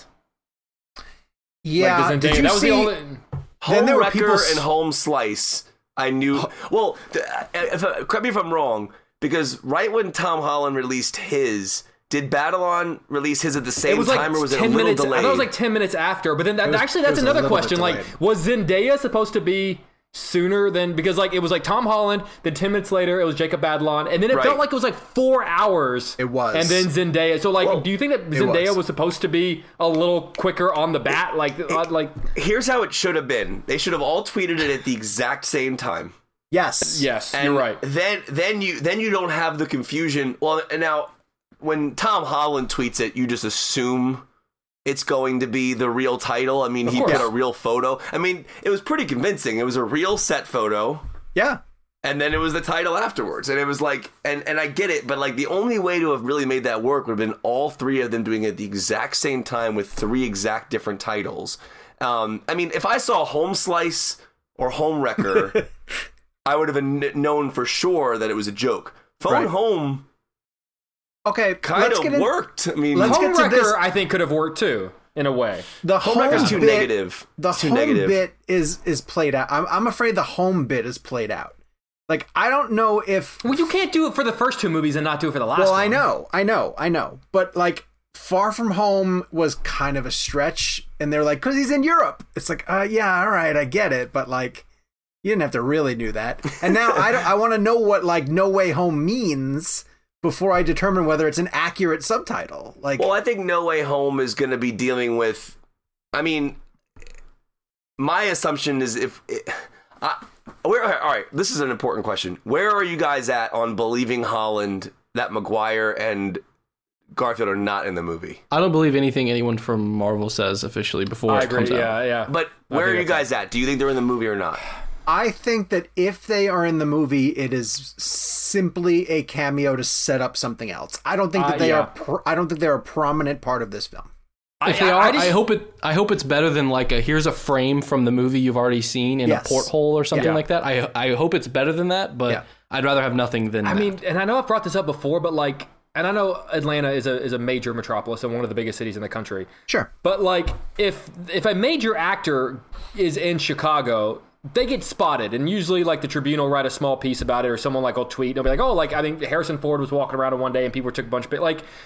Yeah, did you that was see? The only... Home Wrecker and Home Slice, I knew. Well, correct me if I'm wrong, because right when Tom Holland released his... Did Babylon release his at the same time, or was it a little delayed? I thought it was like 10 minutes after, but then that's another question. Like, was Zendaya supposed to be sooner than, because like it was like Tom Holland, then 10 minutes later it was Jacob Babylon, and then it felt like it was like 4 hours. It was, and then Zendaya. So like, do you think that Zendaya was supposed to be a little quicker on the bat? Like, here's how it should have been. They should have all tweeted it at the exact same time. Yes, and you're right. Then you don't have the confusion. Well, and now, when Tom Holland tweets it, you just assume it's going to be the real title. I mean, he put a real photo. I mean, it was pretty convincing. It was a real set photo. Yeah. And then it was the title afterwards. And it was like, and I get it, but like the only way to have really made that work would have been all 3 of them doing it at the exact same time with 3 exact different titles. I mean, if I saw Home Slice or Home Wrecker, I would have known for sure that it was a joke. Phone Home... Okay, kind of worked. I mean, Home Wrecker, I think, could have worked too, in a way. The Home Wrecker's too negative. The home bit is played out. I'm afraid the home bit is played out. Like, I don't know if... Well, you can't do it for the first 2 movies and not do it for the last one. Well, I know. But, like, Far From Home was kind of a stretch, and they're like, because he's in Europe. It's like, yeah, all right, I get it, but, like, you didn't have to really do that. And now I want to know what, like, No Way Home means before I determine whether it's an accurate subtitle. Like, well, I think No Way Home is going to be dealing with... I mean, my assumption is all right, this is an important question. Where are you guys at on believing Holland that Maguire and Garfield are not in the movie? I don't believe anything anyone from Marvel says officially before it comes out. Yeah. But where are you guys at? Do you think they're in the movie or not? I think that if they are in the movie, it is simply a cameo to set up something else. I don't think that I don't think they're a prominent part of this film. If they are, I hope it's better than like here's a frame from the movie you've already seen in a porthole or something like that. I hope it's better than that, but I'd rather have nothing than that. I mean, and I know I've brought this up before, but like, and I know Atlanta is a major metropolis and one of the biggest cities in the country. Sure. But like, if a major actor is in Chicago, they get spotted, and usually like the Tribune will write a small piece about it, or someone like will tweet, and they'll be like, oh, like I think Harrison Ford was walking around one day and people took a bunch of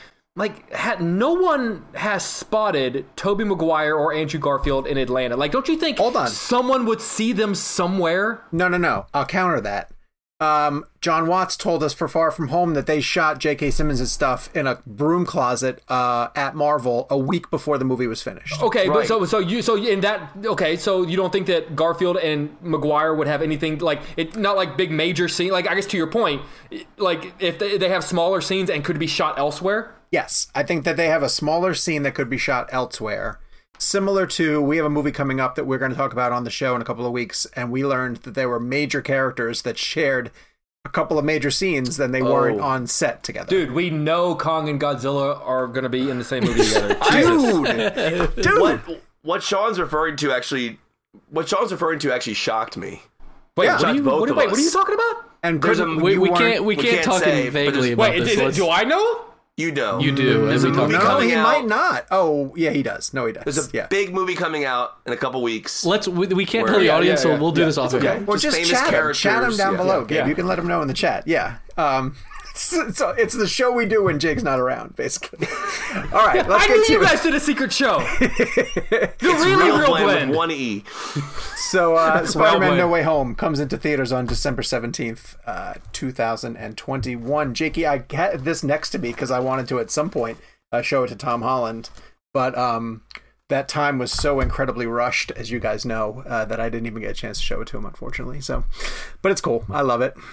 no one has spotted Tobey Maguire or Andrew Garfield in Atlanta. Like, don't you think someone would see them somewhere? No. I'll counter that. John Watts told us for Far From Home that they shot J.K. Simmons' stuff in a broom closet at Marvel a week before the movie was finished. Okay, right. But so you don't think that Garfield and Maguire would have anything like it? Not like big major scene. Like, I guess to your point, like if they have smaller scenes and could be shot elsewhere. Yes, I think that they have a smaller scene that could be shot elsewhere. Similar to, we have a movie coming up that we're going to talk about on the show in a couple of weeks, and we learned that there were major characters that shared a couple of major scenes, then they weren't on set together. Dude, we know Kong and Godzilla are going to be in the same movie together. Dude! What Sean's referring to actually shocked me. Wait, what are you talking about? And we can't talk vaguely about this. Do I know? You know. You do. There's a movie coming out. Might not. Oh, yeah, he does. No, he does. There's a big movie coming out in a couple weeks. We can't tell the audience, so we'll do this off. Okay. Well, just chat him down below, Gabe. You can let him know in the chat. Yeah. So it's the show we do when Jake's not around, basically. All right, let's get to it. I knew you guys did a secret show. The real blend with one E. So Spider-Man No Way Home comes into theaters on December 17th, 2021. Jakey, I had this next to me because I wanted to at some point show it to Tom Holland, but that time was so incredibly rushed, as you guys know, that I didn't even get a chance to show it to him, unfortunately. So, but it's cool. I love it.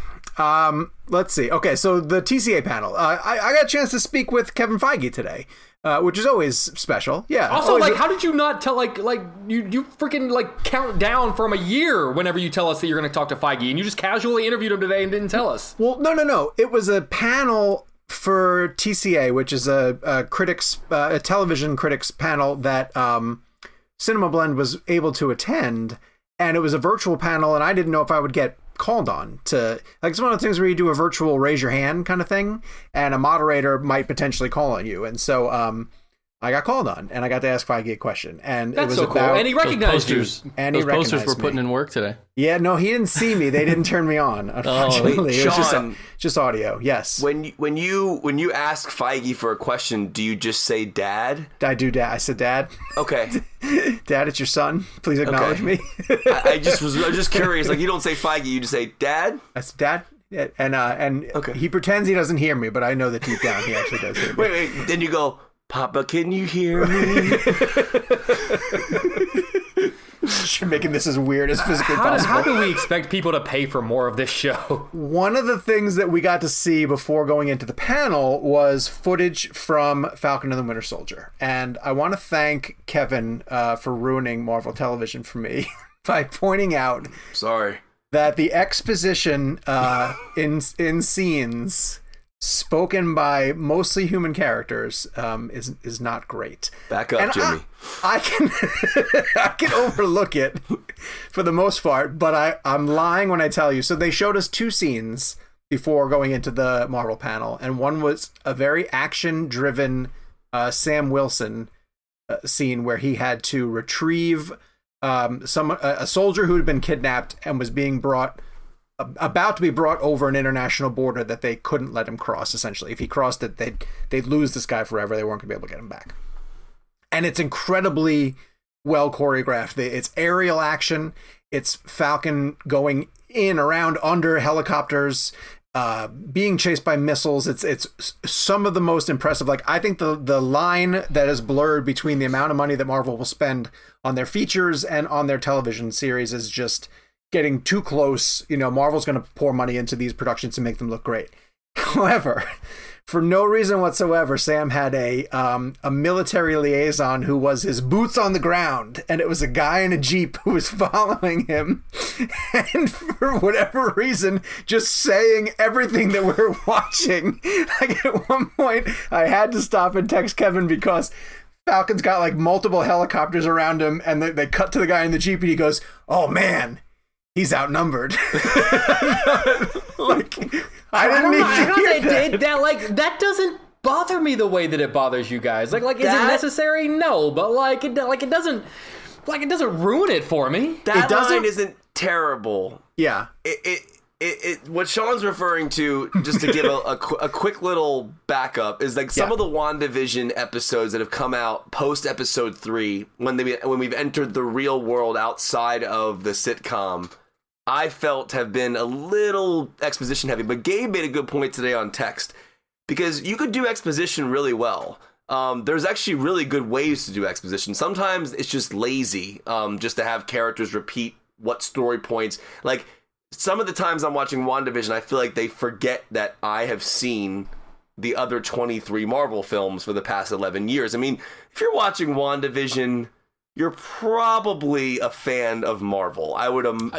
Let's see. Okay, so the TCA panel. I got a chance to speak with Kevin Feige today, which is always special. Yeah. Also, how did you not tell you freaking count down from a year whenever you tell us that you're going to talk to Feige, and you just casually interviewed him today and didn't tell us? Well, no. It was a panel for TCA, which is a television critics panel that Cinema Blend was able to attend, and it was a virtual panel, and I didn't know if I would get called on to, like, it's one of the things where you do a virtual raise your hand kind of thing, and a moderator might potentially call on you. And so I got called on, and I got to ask Feige a question, and that's it was so cool. And he recognized you. And those posters were putting in work today. Yeah, no, he didn't see me. They didn't turn me on. Unfortunately, it was just audio. Yes. When you ask Feige for a question, do you just say "Dad"? I do, Dad. I said, "Dad." Okay. Dad, it's your son. Please acknowledge me. I was just curious. Like, you don't say Feige, you just say "Dad." I said, "Dad." Yeah, and okay. He pretends he doesn't hear me, but I know that deep down he actually does hear me. Wait. Then you go, "Papa, can you hear me?" You're making this as weird as physically possible. How do we expect people to pay for more of this show? One of the things that we got to see before going into the panel was footage from Falcon and the Winter Soldier. And I want to thank Kevin for ruining Marvel Television for me by pointing out that the exposition in scenes spoken by mostly human characters is not great. Back up, Jimmy. I can overlook it for the most part, but I'm lying when I tell you. So they showed us two scenes before going into the Marvel panel, and one was a very action-driven Sam Wilson scene where he had to retrieve a soldier who had been kidnapped and was being about to be brought over an international border that they couldn't let him cross. Essentially, if he crossed it, they'd lose this guy forever. They weren't gonna be able to get him back. And it's incredibly well choreographed. It's aerial action. It's Falcon going in, around, under helicopters, being chased by missiles. It's some of the most impressive. Like, I think the line that is blurred between the amount of money that Marvel will spend on their features and on their television series is just getting too close. You know, Marvel's going to pour money into these productions to make them look great. However, for no reason whatsoever, Sam had a military liaison who was his boots on the ground, and it was a guy in a Jeep who was following him, and for whatever reason, just saying everything that we're watching. Like, at one point, I had to stop and text Kevin because Falcon's got like multiple helicopters around him, and they cut to the guy in the Jeep, and he goes, "Oh man, he's outnumbered." Like, I didn't need to hear that. That doesn't bother me the way that it bothers you guys. Like, is it necessary? No, but it doesn't ruin it for me. That line isn't terrible. Yeah. What Sean's referring to, just to give a quick little backup, is like some of the WandaVision episodes that have come out post episode 3, when we've entered the real world outside of the sitcom, I felt have been a little exposition heavy. But Gabe made a good point today on text, because you could do exposition really well. There's actually really good ways to do exposition. Sometimes it's just lazy, just to have characters repeat what story points. Like, some of the times I'm watching WandaVision, I feel like they forget that I have seen the other 23 Marvel films for the past 11 years. I mean, if you're watching WandaVision, you're probably a fan of Marvel. I would assume.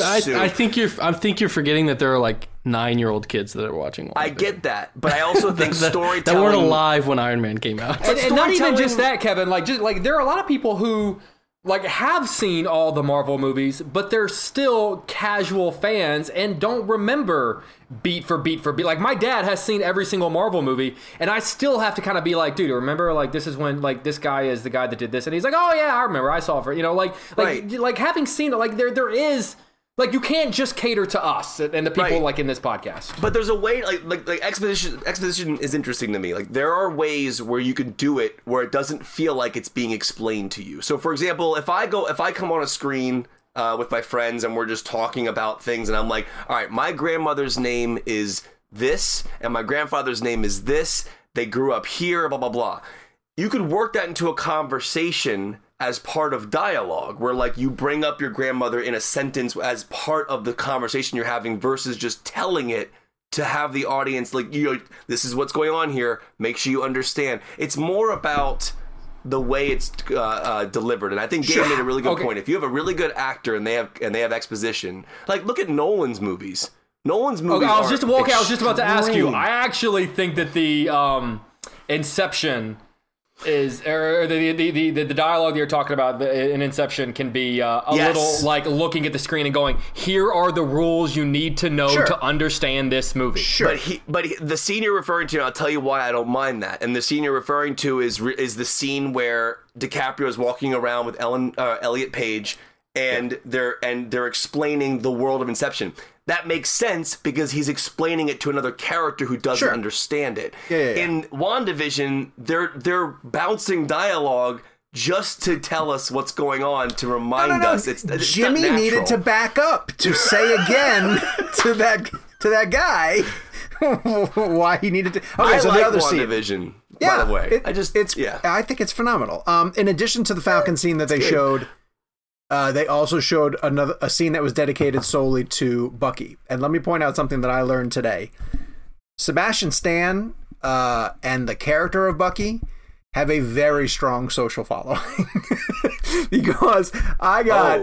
I think you're forgetting that there are like 9-year-old kids that are watching WandaVision. I get that, but I also think storytelling that weren't alive when Iron Man came out. And not even just that, Kevin. Like, there are a lot of people who have seen all the Marvel movies, but they're still casual fans and don't remember beat for beat for beat. Like, my dad has seen every single Marvel movie, and I still have to kind of be like, dude, remember, like, this is when, like, this guy is the guy that did this, and he's like, oh yeah, I remember, I saw it, like having seen it, like, there is, like, you can't just cater to us and the people like in this podcast. But there's a way, like exposition is interesting to me. Like, there are ways where you can do it where it doesn't feel like it's being explained to you. So, for example, if I come on a screen with my friends and we're just talking about things, and I'm like, all right, my grandmother's name is this, and my grandfather's name is this. They grew up here, blah blah blah. You could work that into a conversation as part of dialogue, where like you bring up your grandmother in a sentence as part of the conversation you're having, versus just telling it to have the audience like, you know, this is what's going on here, make sure you understand. It's more about the way it's delivered, and I think Gabe made a really good point. If you have a really good actor and they have exposition, like look at Nolan's movies. I was just about to ask you. I actually think that the Inception is, or the dialogue that you're talking about in Inception can be a little like looking at the screen and going, here are the rules you need to know to understand this movie. Sure. But the scene you're referring to, I'll tell you why I don't mind that. And the scene you're referring to is the scene where DiCaprio is walking around with Elliot Page, and they're explaining the world of Inception. That makes sense because he's explaining it to another character who doesn't understand it. In WandaVision, they're bouncing dialogue just to tell us what's going on, to remind us. It's Jimmy needed to back up to say again to that guy why he needed to. Okay, so like the other WandaVision, by the way. I think it's phenomenal. In addition to the Falcon scene that they showed, they also showed a scene that was dedicated solely to Bucky. And let me point out something that I learned today. Sebastian Stan and the character of Bucky have a very strong social following. Because I got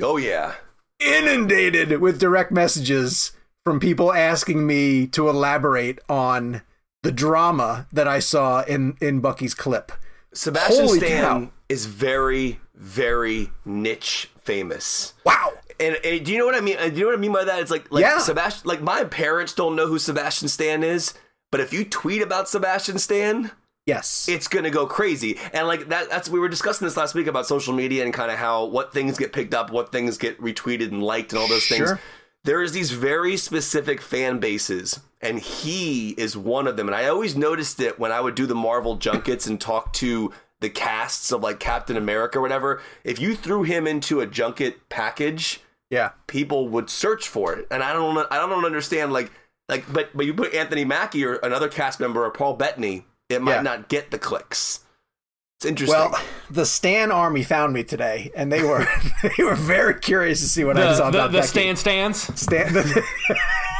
inundated with direct messages from people asking me to elaborate on the drama that I saw in Bucky's clip. Sebastian Stan is very, very niche famous. Wow. And do you know what I mean? Do you know what I mean by that? It's like Sebastian. Like, my parents don't know who Sebastian Stan is, but if you tweet about Sebastian Stan, it's gonna go crazy. And like that's we were discussing this last week about social media and kind of how what things get picked up, what things get retweeted and liked, and all those things. There is these very specific fan bases, and he is one of them. And I always noticed it when I would do the Marvel junkets and talk to the casts of like Captain America or whatever. If you threw him into a junket package, people would search for it. And I don't understand but you put Anthony Mackie or another cast member or Paul Bettany, it might not get the clicks. It's interesting. Well, the Stan Army found me today, and they were very curious to see what I saw about the Becky. Stans.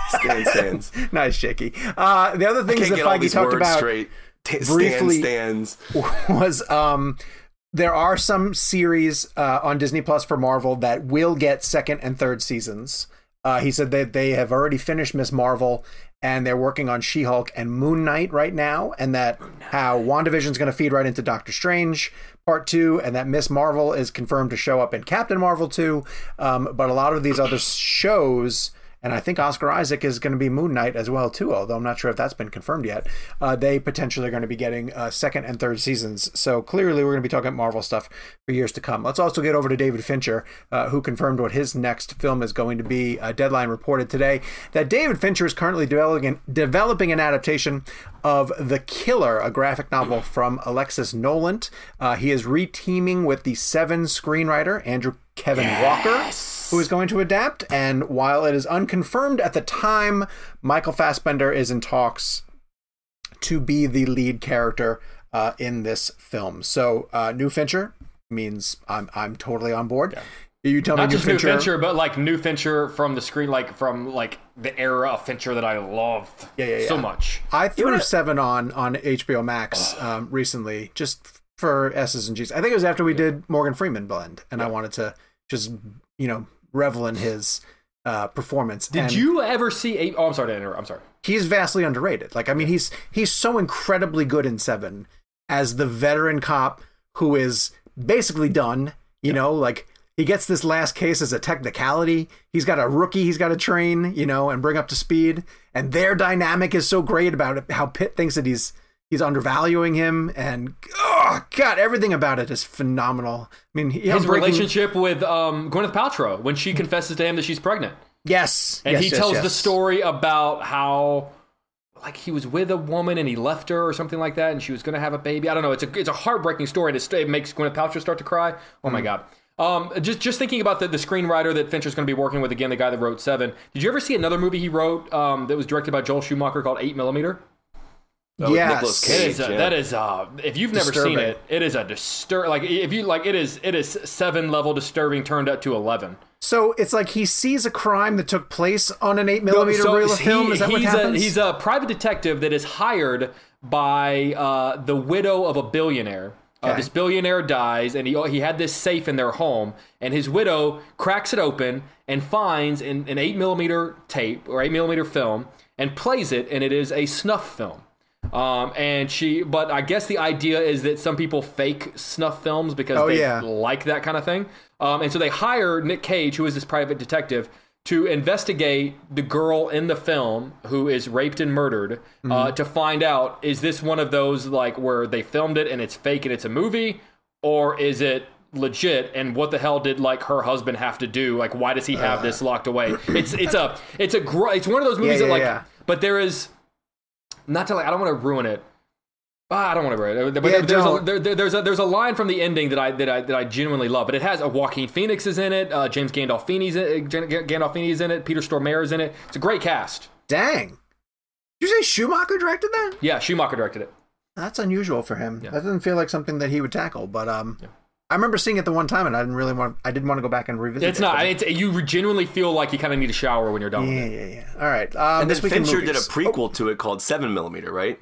Stands. Nice, Jakey. The other things that Feige talked about straight. briefly Stands. was there are some series on Disney Plus for Marvel that will get second and third seasons. He said that they have already finished Ms. Marvel and they're working on She-Hulk and Moon Knight right now, and that how WandaVision is going to feed right into Doctor Strange Part 2, and that Ms. Marvel is confirmed to show up in Captain Marvel 2. But a lot of these other shows, and I think Oscar Isaac is going to be Moon Knight as well too, although I'm not sure if that's been confirmed yet. They potentially are going to be getting second and third seasons. So clearly we're going to be talking Marvel stuff for years to come. Let's also get over to David Fincher, who confirmed what his next film is going to be. Deadline reported today that David Fincher is currently developing an adaptation of The Killer, a graphic novel from Alexis Nolant. He is reteaming with the Seven screenwriter Andrew Kevin Walker, who is going to adapt. And while it is unconfirmed at the time, Michael Fassbender is in talks to be the lead character in this film. So new Fincher means I'm totally on board. Yeah. You tell Not me just new Fincher, but like new Fincher from the screen, like from like the era of Fincher that I love so much. I threw Seven on HBO Max recently, just for S's and G's. I think it was after we did Morgan Freeman Blend, and I wanted to just revel in his performance. Did you ever see I'm sorry to interrupt. I'm sorry. He's vastly underrated. Like, I mean, he's so incredibly good in Seven as the veteran cop who is basically done. Like, he gets this last case as a technicality. He's got a rookie he's got to train, and bring up to speed. And their dynamic is so great about it, how Pitt thinks that he's undervaluing him, and God, everything about it is phenomenal. I mean, his relationship with Gwyneth Paltrow when she confesses to him that she's pregnant. Yes, and he tells the story about how like he was with a woman and he left her or something like that, and she was going to have a baby. I don't know. It's a heartbreaking story, and it makes Gwyneth Paltrow start to cry. Oh my God. Just thinking about the screenwriter that Fincher's going to be working with again, the guy that wrote Seven. Did you ever see another movie he wrote that was directed by Joel Schumacher called 8mm? Yes, that is. If you've never seen it, it is a like if you like, it is 7 level disturbing turned up to 11. So it's like he sees a crime that took place on an 8mm reel of film. Is that what happens? He's a private detective that is hired by the widow of a billionaire. This billionaire dies, and he had this safe in their home, and his widow cracks it open and finds an 8mm tape or 8mm film and plays it, and it is a snuff film. But I guess the idea is that some people fake snuff films because they like that kind of thing. And so they hire Nick Cage, who is this private detective, to investigate the girl in the film who is raped and murdered, to find out, is this one of those like where they filmed it and it's fake and it's a movie, or is it legit, and what the hell did like her husband have to do? Like, why does he have this locked away? It's one of those movies but there is, not to like, I don't want to ruin it. I don't want to ruin it. But there's a line from the ending that I genuinely love. But it has Joaquin Phoenix is in it. James Gandolfini is in it. Peter Stormare is in it. It's a great cast. Dang. Did you say Schumacher directed that? Yeah, Schumacher directed it. That's unusual for him. Yeah. That doesn't feel like something that he would tackle. But I remember seeing it the one time, and I didn't want to go back and revisit it. It's not. You genuinely feel like you kind of need a shower when you're done with it. Yeah. All right. And then Fincher did a prequel to it called 7mm, right?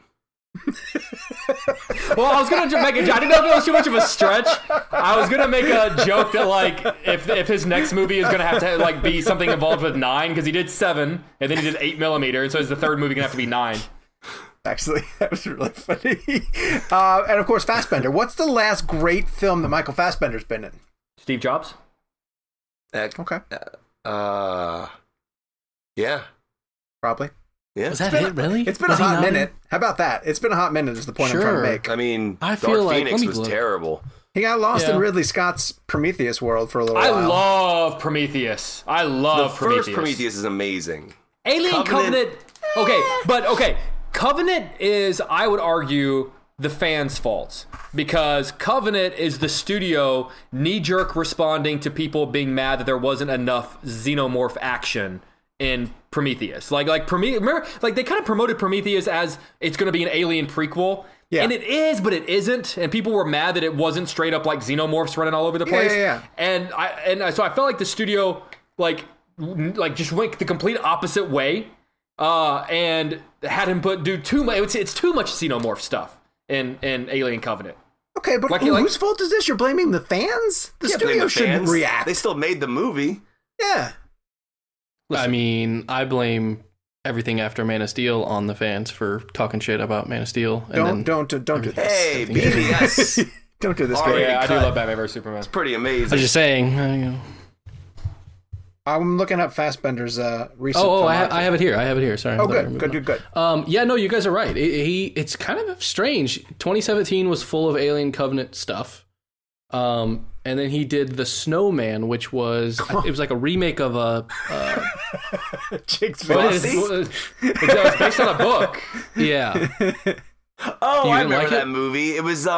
Well, I was gonna make a joke. I didn't know if it was too much of a stretch. I was gonna make a joke that like if his next movie is gonna have to like be something involved with 9, because he did 7 and then he did 8mm, and so is the third movie gonna have to be 9. Actually, that was really funny. And of course, Fassbender. What's the last great film that Michael Fassbender's been in? Steve Jobs. Okay. Yeah. Probably. Yeah. Was that it, really? It's been a hot minute. How about that? It's been a hot minute is the point I'm trying to make. I mean, Dark Phoenix was terrible. He got lost in Ridley Scott's Prometheus world for a little while. I love Prometheus. The first Prometheus is amazing. Alien Covenant. Okay. Covenant is, I would argue, the fans' fault. Because Covenant is the studio knee-jerk responding to people being mad that there wasn't enough xenomorph action in Prometheus. Like Prometheus, remember, like they kind of promoted Prometheus as it's going to be an Alien prequel. Yeah. And it is, but it isn't. And people were mad that it wasn't straight up like xenomorphs running all over the place. Yeah. And so I felt like the studio like just went the complete opposite way and had him do too much. It's too much xenomorph stuff in Alien Covenant. Okay, but whose fault is this? You're blaming the fans? The studio shouldn't react. They still made the movie. Yeah. Listen. I mean, I blame everything after Man of Steel on the fans for talking shit about Man of Steel. And don't do this. Hey, BBS. Don't do this. Yeah, I do love Batman vs Superman. It's pretty amazing. I was just saying. I'm looking up Fassbender's recent. I have it here. Sorry. Oh, good. Yeah, no, you guys are right. It's kind of strange. 2017 was full of Alien Covenant stuff, and then he did The Snowman, which was it was like a remake of a. Jake's It was based on a book. Yeah. I remember that movie. It was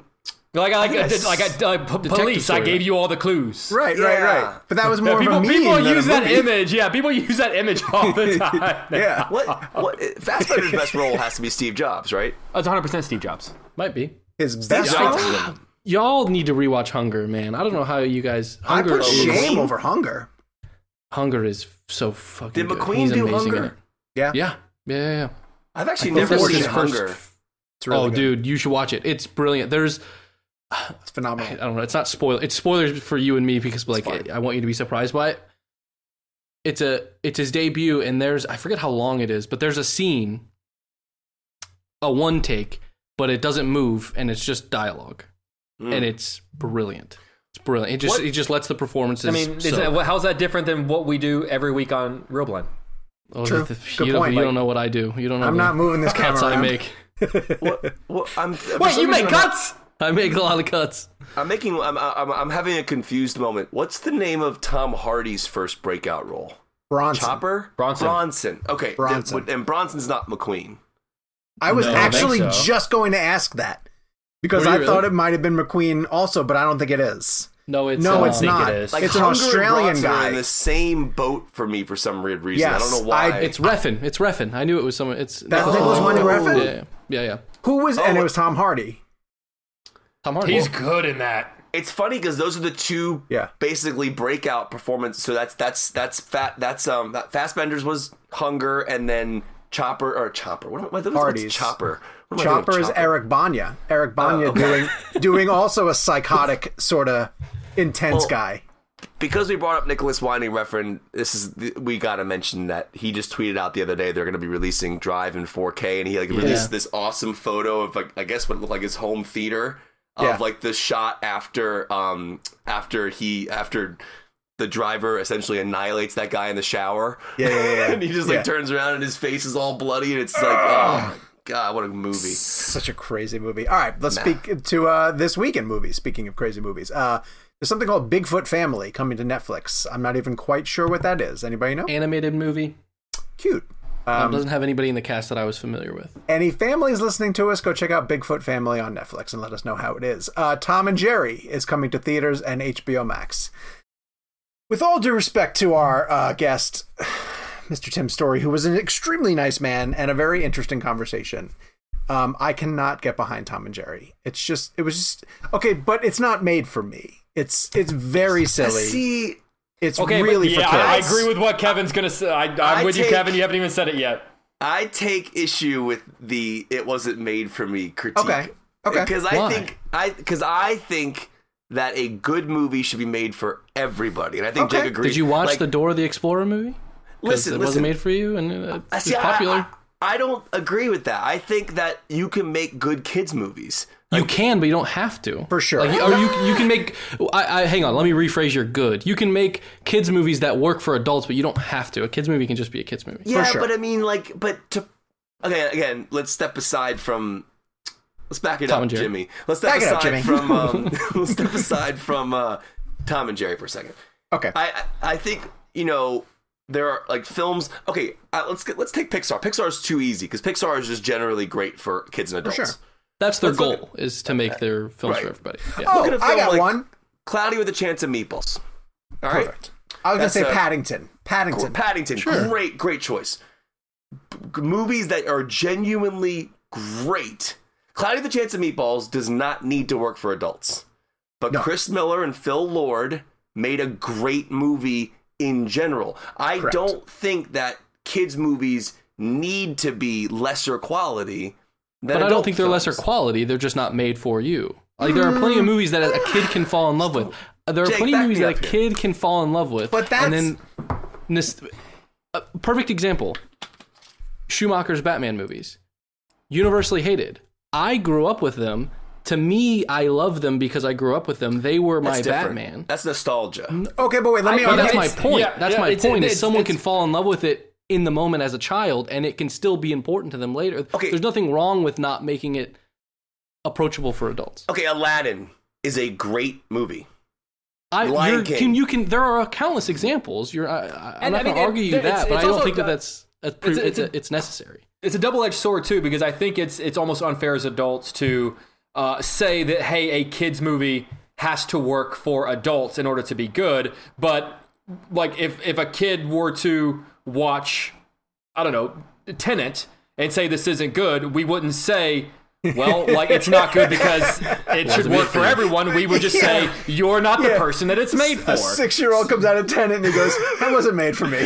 Police. I gave you all the clues. Right. But that was more of a meme. People use that image. Yeah, people use that image all the time. Yeah. What? Fassbender's best role has to be Steve Jobs, right? It's 100% Steve Jobs. Might be his best role. Y'all need to rewatch Hunger, man. I don't know how you guys. I put shame over Hunger. Hunger is so fucking. Did McQueen do Hunger? Yeah. I've actually never seen Hunger. Really good. Dude, you should watch it. It's brilliant. It's phenomenal. I don't know. It's not spoiler. It's spoilers for you and me because I want you to be surprised by it. It's his debut, and I forget how long it is, but there's a scene, a one take, but it doesn't move, and it's just dialogue, and it's brilliant. It's brilliant. It just lets the performances. I mean, how's that different than what we do every week on Real Blind? True. You don't know what I do. You don't know. I'm not moving this cuts camera I make. Wait, you make cuts? I make a lot of cuts. I'm having a confused moment. What's the name of Tom Hardy's first breakout role? Bronson. Chopper? Bronson. Okay. Bronson. And Bronson's not McQueen. I was actually just going to ask that because I thought it might have been McQueen also, but I don't think it is. No, it's not. It is. It's an Australian guy. Are in the same boat for me for some weird reason. Yes, I don't know why. It's Refn. I knew it was someone. It's Nicholas Winding Refn. Yeah. Who was? And it was Tom Hardy. He's good in that. It's funny because those are the two basically breakout performances. So that's Fassbender's was Hunger, and then Chopper. What's Chopper? Chopper is Eric Banya. Eric Banya doing also a psychotic sort of intense guy. Because we brought up Nicholas Winding Refn, we got to mention that he just tweeted out the other day they're going to be releasing Drive in 4K, and he released this awesome photo of I guess what looked like his home theater of the shot after the driver essentially annihilates that guy in the shower. Yeah. And he just turns around and his face is all bloody, and it's like, oh my God, what a movie. Such a crazy movie. All right, let's speak to this week in movies. Speaking of crazy movies, there's something called Bigfoot Family coming to Netflix. I'm not even quite sure what that is. Anybody know? Animated movie. Cute. Doesn't have anybody in the cast that I was familiar with. Any families listening to us, go check out Bigfoot Family on Netflix and let us know how it is. Tom and Jerry is coming to theaters and HBO Max. With all due respect to our guest, Mr. Tim Story, who was an extremely nice man and a very interesting conversation, I cannot get behind Tom and Jerry. It was just okay, but it's not made for me. It's very silly. See, it's really for kids. I agree with what Kevin's gonna say. I'm with you, Kevin. You haven't even said it yet. I take issue with the "it wasn't made for me" critique. Okay. Because I think that a good movie should be made for everybody, and I think Jake agrees. Did you watch the Dora the Explorer movie? Listen, it wasn't made for you, and it's popular. I don't agree with that. I think that you can make good kids movies. You can, but you don't have to. For sure. You can make... hang on, let me rephrase your good. You can make kids movies that work for adults, but you don't have to. A kids movie can just be a kids movie. Yeah, for sure. But I mean, again, let's step aside from... Let's back it up, Jimmy. Let's step aside from... let's step aside from Tom and Jerry for a second. Okay. I think, there are films. Okay, let's take Pixar. Pixar is too easy because Pixar is just generally great for kids and adults. For sure. That's their goal, is to make their films for everybody. Yeah. Oh, I got one. Cloudy with a Chance of Meatballs. All right. Perfect. I was going to say Paddington. Paddington. Sure. Great choice. Movies that are genuinely great. Cloudy with a Chance of Meatballs does not need to work for adults. But Chris Miller and Phil Lord made a great movie in general. I don't think that kids' movies need to be lesser quality than But I don't think they're films. lesser quality. They're just not made for you. Like, there are plenty of movies that a kid can fall in love with. There are Jake, plenty of back movies me that a up here. kid can fall in love with. But that's- And then this perfect example. Schumacher's Batman movies. Universally hated. I grew up with them. To me, I love them because I grew up with them. They were my That's different. Batman. That's nostalgia. Okay, but wait, let me. But that's my It's- point. yeah, That's yeah, my it's- point. Is it's- someone it's- can fall in love with it in the moment as a child, and it can still be important to them later. Okay. There's nothing wrong with not making it approachable for adults. Okay, Aladdin is a great movie. Lion You King. can. There are countless examples. I'm not I going mean, to argue you it's that, but I don't also- think it's necessary. It's a double-edged sword too, because I think it's almost unfair as adults to say that, hey, a kid's movie has to work for adults in order to be good. But like, if a kid were to watch, I don't know, Tenet and say this isn't good, we wouldn't say, well, like, it's not good because it should work for everyone. We would just say, you're not the person that it's made for. A 6-year-old comes out of Tenet and he goes, "That wasn't made for me."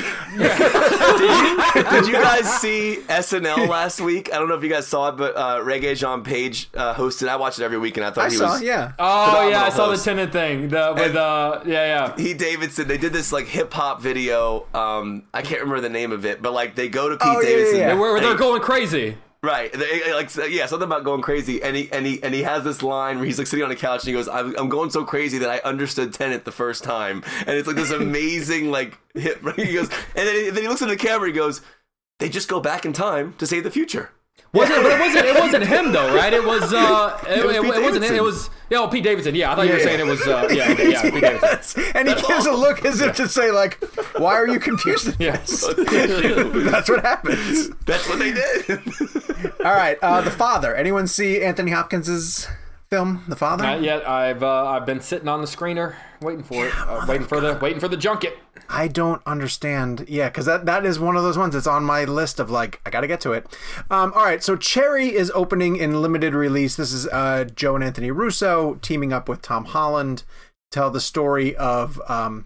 Did you guys see SNL last week? I don't know if you guys saw it, but Reggae Jean Page hosted. I watch it every week, and I thought I he saw, was. yeah. Oh yeah, I saw host. the Tenet thing. Yeah. He Davidson. They did this like hip hop video. I can't remember the name of it, but like they go to Pete Oh, yeah, Davidson. yeah, yeah. Where they're going crazy. Right, like something about going crazy, and he has this line where he's like sitting on a couch and he goes, "I'm going so crazy that I understood Tenet the first time," and it's like this amazing like hit. He goes, and then he looks at the camera, and he goes, "They just go back in time to save the future." But it wasn't him though, right? It was it wasn't him. It was Pete Davidson. Yeah, I thought you were saying it was Pete Davidson. Yes. And he gives a look as if to say, like, "Why are you confused in Yes. this?" That's what happens. That's what they did. All right, The Father. Anyone see Anthony Hopkins's film, The Father? Not yet. I've been sitting on the screener waiting for it, waiting for the junket. I don't understand. Yeah, because that is one of those ones that's on my list of, like, I got to get to it. All right, so Cherry is opening in limited release. This is Joe and Anthony Russo teaming up with Tom Holland to tell the story of...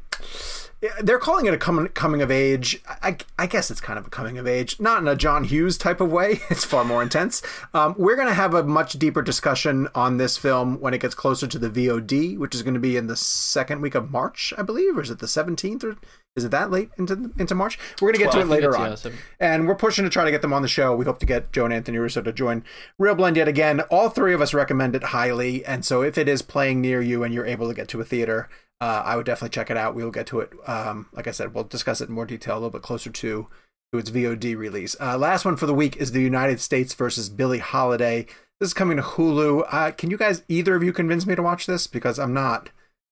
they're calling it a coming of age. I guess it's kind of a coming of age, not in a John Hughes type of way. It's far more intense. We're going to have a much deeper discussion on this film when it gets closer to the VOD, which is going to be in the second week of March, I believe, or is it the 17th, or is it that late into March? We're going to get to it later on. And we're pushing to try to get them on the show. We hope to get Joe and Anthony Russo to join Real Blend yet again. All three of us recommend it highly, and so if it is playing near you and you're able to get to a theater, I would definitely check it out. We'll get to it. Like I said, we'll discuss it in more detail a little bit closer to its VOD release. Last one for the week is The United States versus Billie Holiday. This is coming to Hulu. Can you guys, either of you, convince me to watch this? Because I'm not.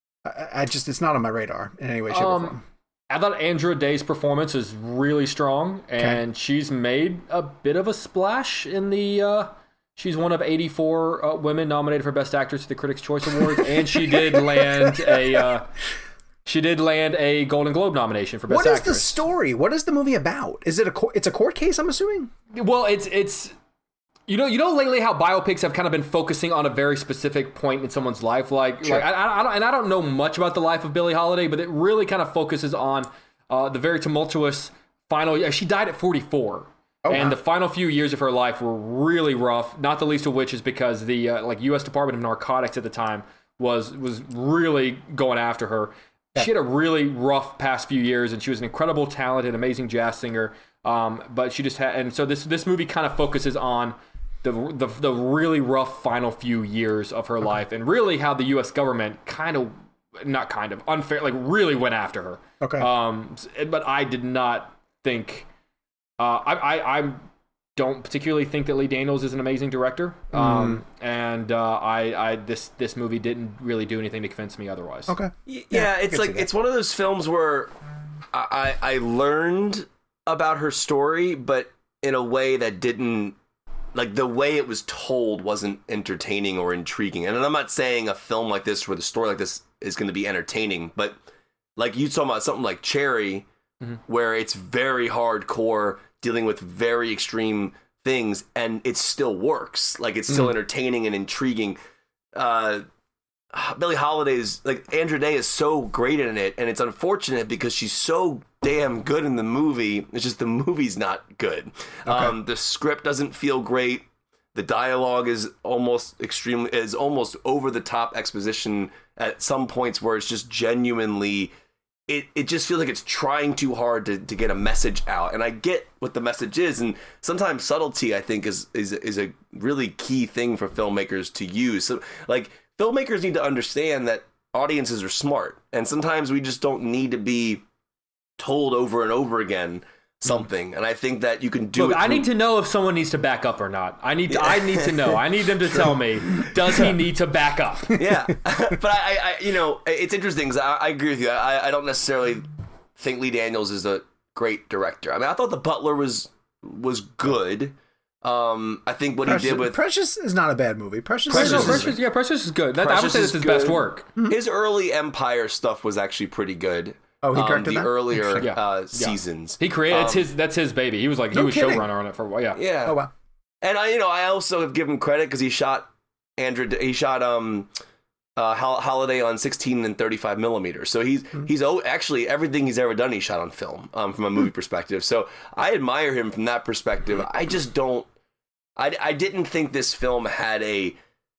It's not on my radar in any way, shape, or form. I thought Andra Day's performance is really strong, and she's made a bit of a splash in the... She's one of 84 women nominated for Best Actress at the Critics' Choice Awards, and she did land a Golden Globe nomination for Best Actress. What is the story? What is the movie about? Is it it's a court case, I'm assuming? Well, it's you know lately how biopics have kind of been focusing on a very specific point in someone's life, like I don't know much about the life of Billie Holiday, but it really kind of focuses on the very tumultuous final. She died at 44. The final few years of her life were really rough, not the least of which is because the U.S. Department of Narcotics at the time was really going after her. Yeah. She had a really rough past few years, and she was an incredible, talented, amazing jazz singer. But she just had, and so this movie kind of focuses on the really rough final few years of her life, and really how the U.S. government really went after her. Okay. But I did not think. I don't particularly think that Lee Daniels is an amazing director, and this movie didn't really do anything to convince me otherwise. Okay, yeah, it's like it's one of those films where I learned about her story, but in a way that didn't, like, the way it was told wasn't entertaining or intriguing. And I'm not saying a film like this or the story like this is going to be entertaining, but like you talking about something like Cherry, where it's very hardcore, dealing with very extreme things, and it still works. Like, it's still entertaining and intriguing. Billie Holiday's, like, Andra Day is so great in it, and it's unfortunate because she's so damn good in the movie. It's just the movie's not good. Okay. The script doesn't feel great. The dialogue is almost over the top exposition at some points where it's just genuinely, it just feels like it's trying too hard to get a message out. And I get what the message is, and sometimes subtlety, I think, is a really key thing for filmmakers to use. So, like, filmmakers need to understand that audiences are smart, and sometimes we just don't need to be told over and over again something. And I think that you can do it. I need to know if someone needs to back up or not. I need to know. I need them to tell me, does he need to back up? Yeah. But I it's interesting because I agree with you. I don't necessarily think Lee Daniels is a great director. I mean, I thought The Butler was good. I think what he did with Precious is not a bad movie. Precious is good. I would say it's his best work. His early Empire stuff was actually pretty good. Oh, he directed the that? earlier seasons. He created that's his baby. He was like he was showrunner on it for a while. Yeah. Yeah. Oh wow. And I also have given credit because he shot Holiday on 16 and 35 millimeters. So he's actually everything he's ever done he shot on film from a movie perspective. So I admire him from that perspective. I just don't. I didn't think this film had a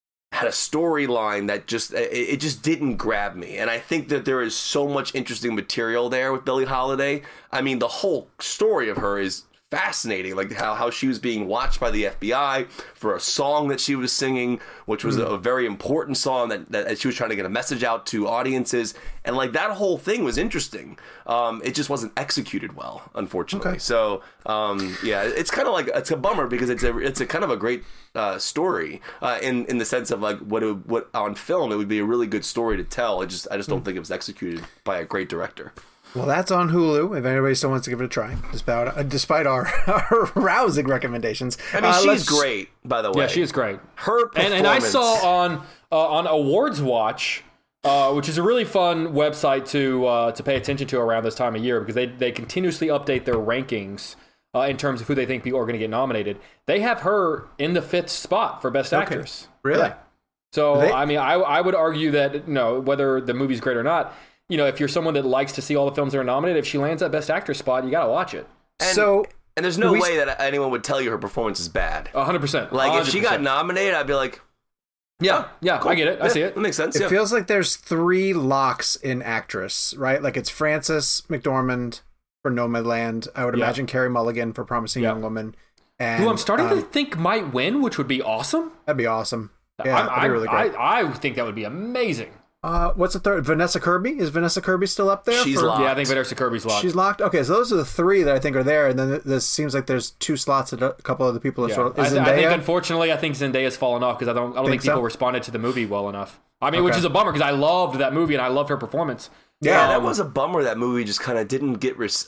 storyline that just didn't grab me. And I think that there is so much interesting material there with Billie Holiday. I mean, the whole story of her is fascinating, like how she was being watched by the FBI for a song that she was singing, which was a very important song that she was trying to get a message out to audiences, and like that whole thing was interesting. It just wasn't executed well, unfortunately. Okay. So it's kind of like, it's a bummer because it's a kind of a great story in the sense of like what on film it would be a really good story to tell. I just don't think it was executed by a great director. Well, that's on Hulu if anybody still wants to give it a try, despite our rousing recommendations. I mean, she's great, by the way. Yeah, she is great. Her performance. And I saw on Awards Watch, which is a really fun website to pay attention to around this time of year because they continuously update their rankings in terms of who they think people are going to get nominated. They have her in the 5th spot for Best Actress. Really? Yeah. So, I mean, I would argue that, whether the movie's great or not, if you're someone that likes to see all the films that are nominated, if she lands that Best Actress spot, you got to watch it. And there's no way that anyone would tell you her performance is bad. 100%. Like, if she got nominated, I'd be like, yeah, cool. I get it. I see it. That makes sense. It feels like there's 3 locks in actress, right? Like it's Frances McDormand for Nomadland. I would imagine Carey Mulligan for Promising Young Woman. And, who I'm starting to think might win, which would be awesome. That'd be awesome. Yeah, that'd be really great. I think that would be amazing. What's the third? Vanessa Kirby? Is Vanessa Kirby still up there? She's locked. Yeah, I think Vanessa Kirby's locked. She's locked? Okay, so those are the 3 that I think are there, and then this seems like there's 2 slots that a couple other people are sort of... Is Zendaya? I think, unfortunately, Zendaya's fallen off because I don't think people responded to the movie well enough. I mean, which is a bummer because I loved that movie and I loved her performance. Yeah, that was a bummer. That movie just kind of didn't get... What's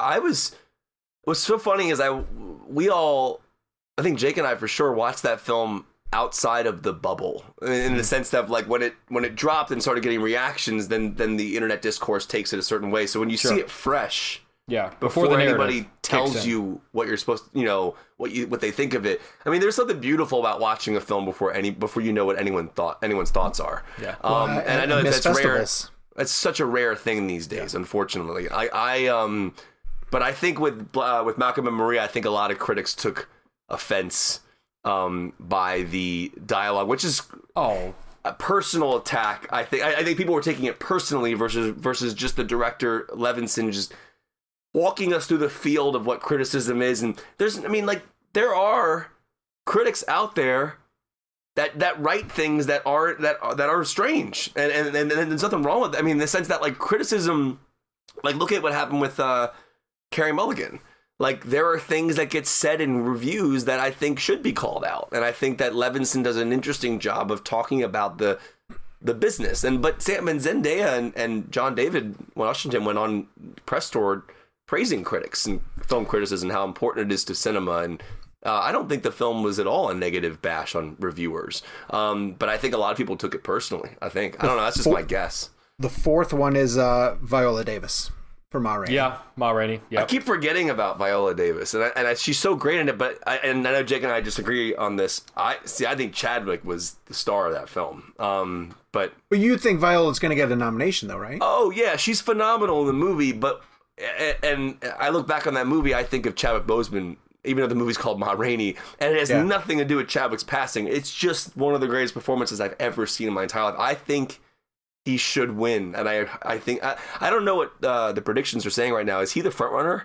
so funny is I think Jake and I for sure watched that film outside of the bubble in the sense that like when it dropped and started getting reactions, then the internet discourse takes it a certain way. So when you see it fresh, before anybody tells you what you're supposed to, what they think of it. I mean, there's something beautiful about watching a film before you know what anyone's thoughts are. Yeah. And I know that's rare. It's such a rare thing these days, unfortunately. But I think with Malcolm and Maria, I think a lot of critics took offense by the dialogue, which is a personal attack. I think people were taking it personally versus just the director Levinson just walking us through the field of what criticism is. And there are critics out there that write things that are strange, and there's nothing wrong with it. I mean, in the sense that like criticism, like look at what happened with Carey Mulligan. Like, there are things that get said in reviews that I think should be called out. And I think that Levinson does an interesting job of talking about the business. But Sam and Zendaya and John David Washington went on press tour praising critics and film criticism and how important it is to cinema. And I don't think the film was at all a negative bash on reviewers. But I think a lot of people took it personally, I think. I don't know. That's just my guess. The 4th one is Viola Davis. for Ma Rainey. Yeah, Ma Rainey. Yep. I keep forgetting about Viola Davis, and she's so great in it. But I know Jake and I disagree on this. I think Chadwick was the star of that film. But you think Viola's going to get a nomination, though, right? Oh yeah, she's phenomenal in the movie. But and I look back on that movie, I think of Chadwick Boseman, even though the movie's called Ma Rainey, and it has nothing to do with Chadwick's passing. It's just one of the greatest performances I've ever seen in my entire life. I think he should win, and I think I don't know what the predictions are saying right now. Is he the front runner?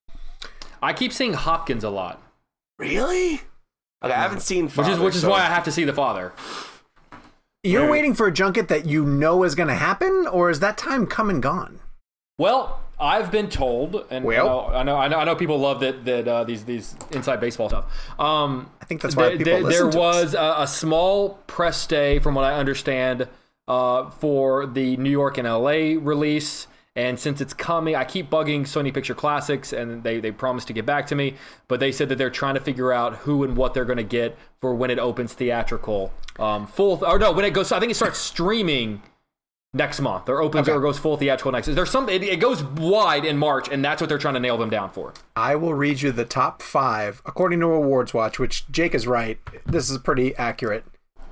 I keep seeing Hopkins a lot. Really? Okay, I haven't seen Father, which is why I have to see The Father. You're waiting for a junket that you know is going to happen, or is that time come and gone? Well, I've been told, and I know people love that these inside baseball stuff. I think that's why people listen to us. There was a small press day, from what I understand, for the New York and LA release, and since it's coming, I keep bugging Sony Picture Classics, and they promised to get back to me, but they said that they're trying to figure out who and what they're going to get for when it opens theatrical, when it goes. I think it starts streaming next month, or opens or goes full theatrical next. There's something. It goes wide in March, and that's what they're trying to nail them down for. I will read you the top 5 according to Awards Watch, which Jake is right. This is pretty accurate.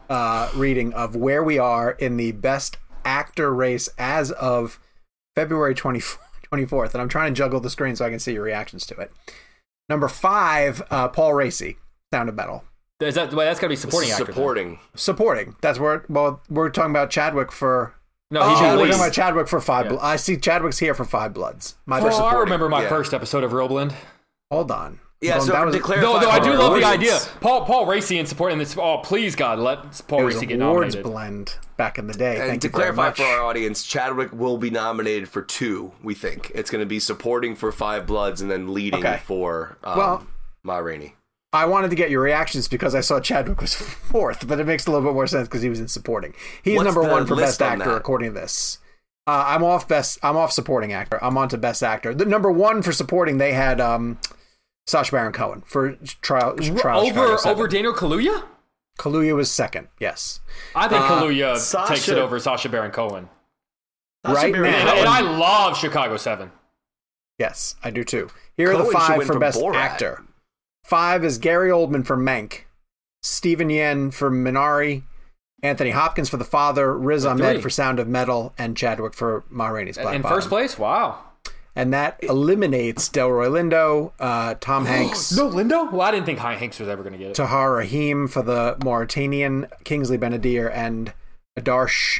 Reading of where we are in the best actor race as of February 24th, and I'm trying to juggle the screen so I can see your reactions to it. Number 5, Paul Raci, Sound of Metal. That's got to be supporting actor. Supporting. That's where. Well, we're talking about Chadwick for. No, we're talking about Chadwick for Five. I see Chadwick's here for Five Bloods. I remember my first episode of Real Blend. Hold on. Yeah, so that was though I do love the idea. Paul Raci in supporting this. Oh, please God, let Paul Raci get nominated. Awards Blend back in the day. And Thank to you very clarify much. for our audience, Chadwick will be nominated for 2. We think it's going to be supporting for Five Bloods and then leading for Ma Rainey. I wanted to get your reactions because I saw Chadwick was 4th, but it makes a little bit more sense because he was in supporting. He's number 1 for best actor according to this. I'm off supporting actor. I'm on to best actor. The number 1 for supporting, they had Sacha Baron Cohen for trial over Daniel Kaluuya. Kaluuya was 2nd. Yes, I think Kaluuya takes it over Sacha Baron Cohen. Right now, and I love Chicago 7. Yes, I do too. Here are the 5 for best actor. 5 is Gary Oldman for Mank, Stephen Yen for Minari, Anthony Hopkins for The Father, Riz Ahmed for Sound of Metal, and Chadwick for Ma Rainey's Black Bottom. In first place? Wow. And that eliminates Delroy Lindo, Tom Hanks. No, Lindo? Well, I didn't think Hanks was ever going to get it. Tahar Rahim for The Mauritanian, Kingsley Benadir, and Adarsh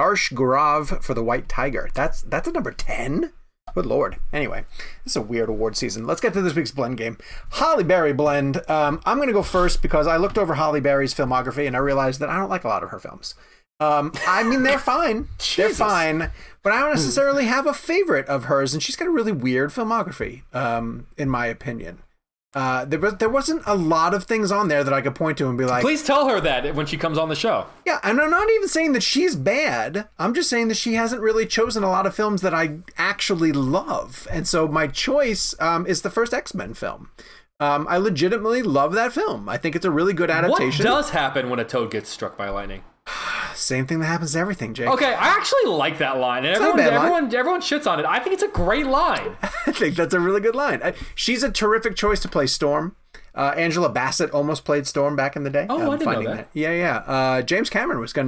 Gaurav for The White Tiger. That's a number 10? Good Lord. Anyway, this is a weird award season. Let's get to this week's blend game. Halle Berry blend. I'm going to go first because I looked over Halle Berry's filmography and I realized that I don't like a lot of her films. I mean, they're fine. They're fine. But I don't necessarily have a favorite of hers, and she's got a really weird filmography, in my opinion. There wasn't a lot of things on there that I could point to and be like... Please tell her that when she comes on the show. Yeah, and I'm not even saying that she's bad. I'm just saying that she hasn't really chosen a lot of films that I actually love. And so my choice is the first X-Men film. I legitimately love that film. I think it's a really good adaptation. What does happen when a toad gets struck by lightning? Same thing that happens to everything, Jake. Okay, I actually like that line, and everyone shits on it. I think it's a great line. I think that's a really good line. She's a terrific choice to play Storm. Angela Bassett almost played Storm back in the day. Oh, I didn't know that. Yeah. James Cameron was going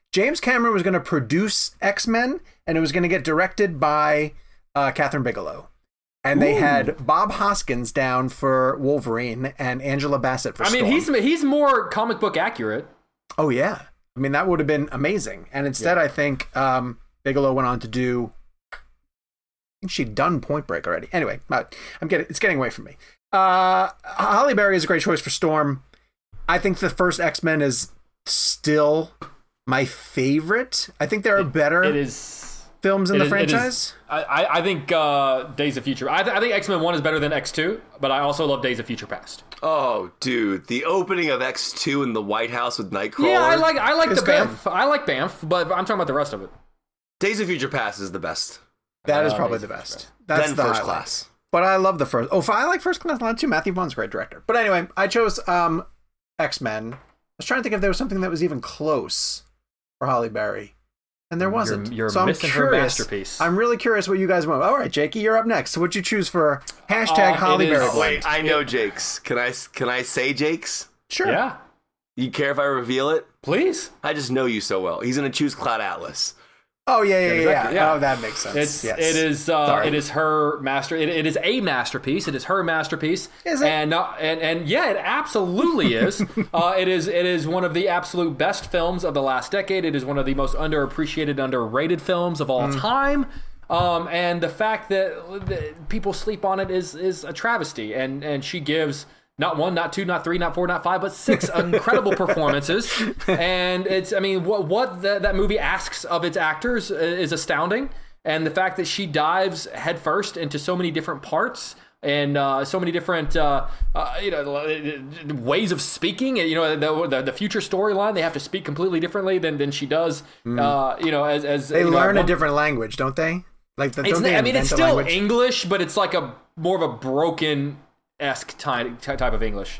to produce X-Men, and it was going to get directed by Catherine Bigelow. And they had Bob Hoskins down for Wolverine and Angela Bassett for Storm. I mean, he's more comic book accurate. Oh, yeah. I mean, that would have been amazing. And instead, I think Bigelow went on to do... I think she'd done Point Break already. Anyway, it's getting away from me. Halle Berry is a great choice for Storm. I think the first X-Men is still my favorite. I think there are better films in the franchise. I think Days of Future... I think X-Men 1 is better than X2, but I also love Days of Future Past. Oh, dude, the opening of X2 in the White House with Nightcrawler. Yeah, I like the Banff. I like Banff, but I'm talking about the rest of it. Days of Future Past is the best. That is probably the best. That's then the First highlight. Class. But I love the first. Oh, I like First Class a lot too. Matthew Vaughn's a great director. But anyway, I chose X-Men. I was trying to think if there was something that was even close for Halle Berry. and there wasn't. You're so missing her masterpiece. I'm really curious what you guys want. All right, Jakey, you're up next. So what'd you choose for hashtag Holly Berry Blend? Wait, I know Jake's. Can I say Jake's? Sure. Yeah. You care if I reveal it? Please. I just know you so well. He's going to choose Cloud Atlas. Oh yeah. Exactly, yeah. Oh, that makes sense. It is her master. It is a masterpiece. It is her masterpiece. Is it? And yeah, it absolutely is. It is one of the absolute best films of the last decade. It is one of the most underappreciated, underrated films of all time. And the fact that people sleep on it is a travesty. And she gives not 1, not 2, not 3, not 4, not 5, but 6 incredible performances. And what that movie asks of its actors is astounding. And the fact that she dives headfirst into so many different parts and so many different ways of speaking. The future storyline, they have to speak completely differently than she does. As they learn a different language, don't they? It's still English, but it's like more of a broken-esque type of English.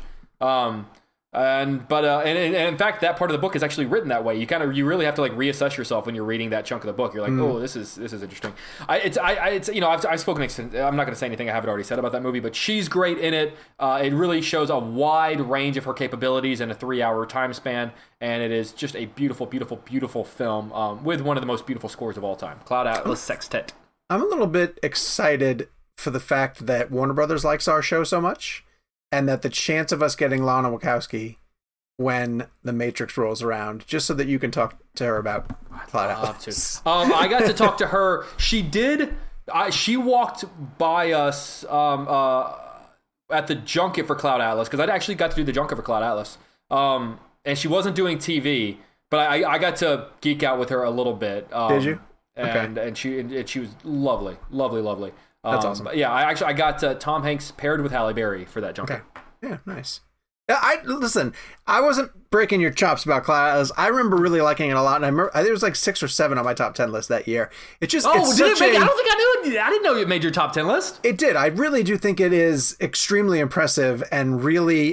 And in fact, that part of the book is actually written that way. You really have to reassess yourself when you're reading that chunk of the book. You're like, oh, this is interesting. I've spoken. I'm not going to say anything I haven't already said about that movie, but she's great in it. It really shows a wide range of her capabilities in a 3-hour time span, and it is just a beautiful, beautiful, beautiful film with one of the most beautiful scores of all time. Cloud Atlas Sextet. I'm a little bit excited for the fact that Warner Brothers likes our show so much, and that the chance of us getting Lana Wachowski when The Matrix rolls around, just so that you can talk to her about Cloud Atlas. I got to talk to her. She did. She walked by us at the junket for Cloud Atlas, because I'd actually got to do the junket for Cloud Atlas. And she wasn't doing TV, but I got to geek out with her a little bit. Did you? And she was lovely. That's awesome. But yeah, I got Tom Hanks paired with Halle Berry for that junket. Okay. Yeah, nice. Listen, I wasn't breaking your chops about Cloud Atlas. I remember really liking it a lot, and I think it was 6 or 7 on my top 10 list that year. It just I don't think I knew. I didn't know it made your top 10 list. It did. I really do think it is extremely impressive and really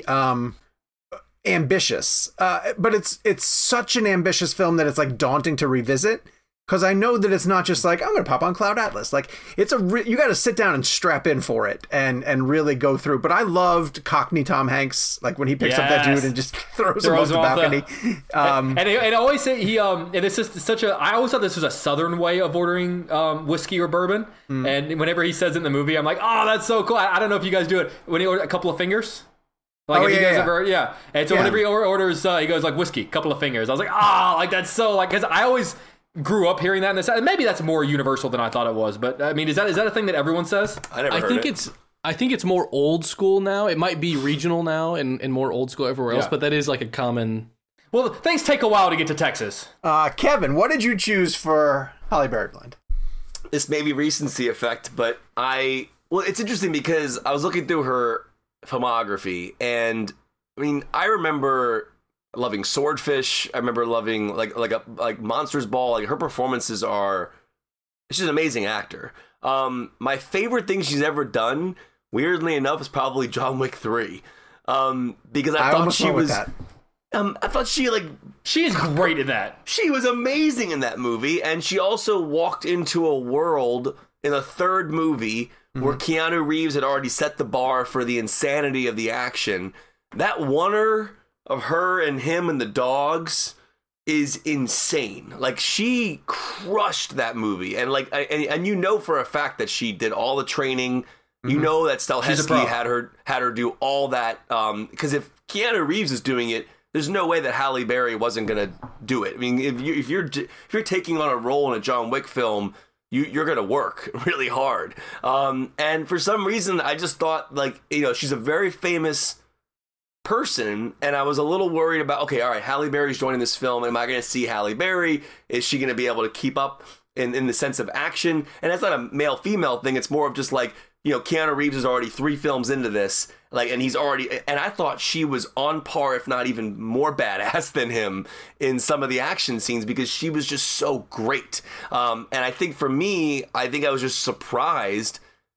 ambitious. But it's such an ambitious film that it's daunting to revisit. Because I know that it's not just I'm going to pop on Cloud Atlas. It's you got to sit down and strap in for it and really go through. But I loved Cockney Tom Hanks, when he picks up that dude and just throws him off the balcony. And I always say and it's just I always thought this was a Southern way of ordering whiskey or bourbon. And whenever he says it in the movie, I'm like, oh, that's so cool. I don't know if you guys do it when he orders a couple of fingers. And so whenever he orders, he goes whiskey, couple of fingers. I was like, that's so because I always grew up hearing that in the South. Maybe that's more universal than I thought it was, but I mean, is that a thing that everyone says? I think it's more old school now. It might be regional now and more old school everywhere else, but that is a common. Well, things take a while to get to Texas. Kevin, what did you choose for Halle Berry Blend? This may be recency effect, but it's interesting because I was looking through her filmography, and I mean, I remember loving Swordfish. I remember loving like Monsters Ball. Her performances she's an amazing actor. My favorite thing she's ever done, weirdly enough, is probably John Wick 3. Because I thought she was I thought she is great in that. She was amazing in that movie, and she also walked into a world in a third movie where Keanu Reeves had already set the bar for the insanity of the action. That oneer of her and him and the dogs is insane. She crushed that movie, and and for a fact that she did all the training. You know that Stelhesky had her do all that. Because if Keanu Reeves is doing it, there's no way that Halle Berry wasn't gonna do it. I mean, if you're taking on a role in a John Wick film, you're gonna work really hard. And for some reason, I just thought she's a very famous person, and I was a little worried about, okay, all right, Halle Berry's joining this film. Am I going to see Halle Berry? Is she going to be able to keep up in the sense of action? And that's not a male-female thing. It's more of just Keanu Reeves is already 3 films into this, and he's already, and I thought she was on par, if not even more badass than him in some of the action scenes, because she was just so great. And I think for me, I was just surprised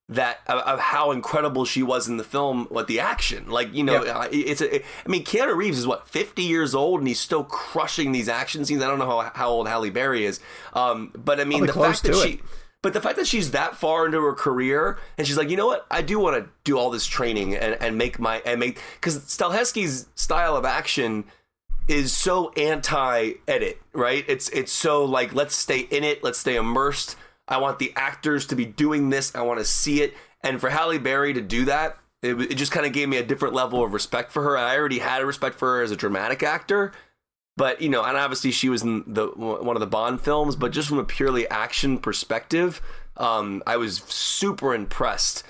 that of how incredible she was in the film with the action. Like, you know, I mean, Keanu Reeves is 50 years old and he's still crushing these action scenes. I don't know how old Halle Berry is. But I mean, the fact that she's that far into her career and she's like, you know what, I do want to do all this training and make because Stahelski's style of action is so anti-edit, right? It's so like, let's stay in it, let's stay immersed. I want the actors to be doing this. I want to see it. And for Halle Berry to do that, it just kind of gave me a different level of respect for her. I already had a respect for her as a dramatic actor. But, you know, and obviously she was in one of the Bond films. But just from a purely action perspective, I was super impressed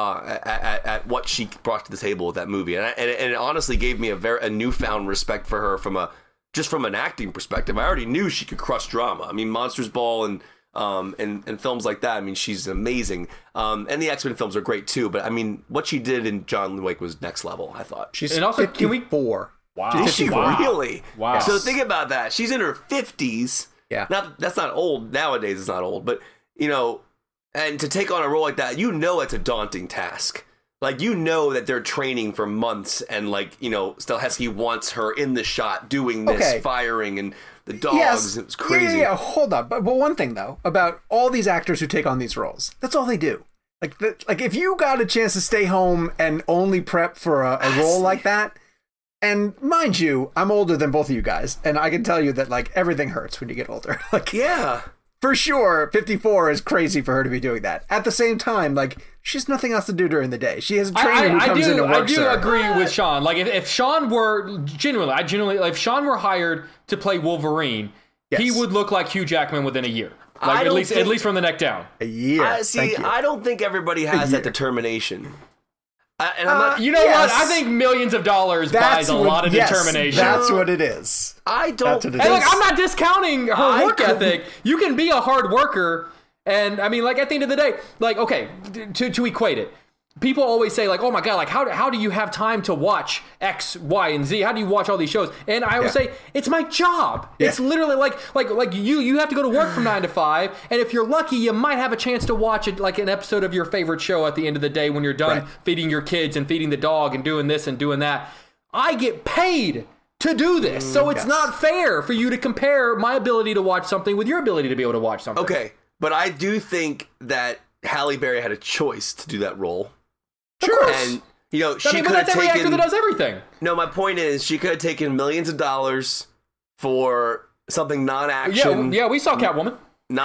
at what she brought to the table with that movie. And it honestly gave me a newfound respect for her from an acting perspective. I already knew she could crush drama. I mean, Monsters Ball and films like that, I mean, she's amazing. And the X-Men films are great too, but I mean, what she did in John Wick was next level, I thought. She's and also 54. Wow. Is she really? Wow. So think about that. She's in her 50s. Yeah. That's not old. Nowadays it's not old, but you know, and to take on a role like that, you know it's a daunting task. Like, you know that they're training for months and, like, you know, Stahelski wants her in the shot doing this, firing and the dogs. Yes. It's crazy. Yeah, hold on. But one thing, though, about all these actors who take on these roles, that's all they do. Like if you got a chance to stay home and only prep for a role like that, and mind you, I'm older than both of you guys, and I can tell you that, like, everything hurts when you get older. Like, yeah. For sure, 54 is crazy for her to be doing that. At the same time, like, she has nothing else to do during the day. She has a trainer who comes in and works her. I do agree with Sean. Like, if Sean were if Sean were hired to play Wolverine, he would look like Hugh Jackman within a year. Like, at least from the neck down. A year. I don't think everybody has that determination. And I'm not, you know what? I think millions of dollars buys a lot of determination. That's what it is. I don't. And look, I'm not discounting her work ethic. You can be a hard worker, and I mean, like, at the end of the day, like, okay, to equate it, people always say, like, oh my god, like, how do you have time to watch X, Y, and Z? How do you watch all these shows? And I always say, it's my job. Yeah. It's literally like you have to go to work from 9 to 5, and if you're lucky, you might have a chance to watch it, like, an episode of your favorite show at the end of the day when you're done feeding your kids and feeding the dog and doing this and doing that. I get paid to do this, so it's not fair for you to compare my ability to watch something with your ability to be able to watch something. Okay, but I do think that Halle Berry had a choice to do that role. Sure. And, you know, she could have taken... every actor that does everything. No, my point is, she could have taken millions of dollars for something non-action. Yeah, we saw Catwoman.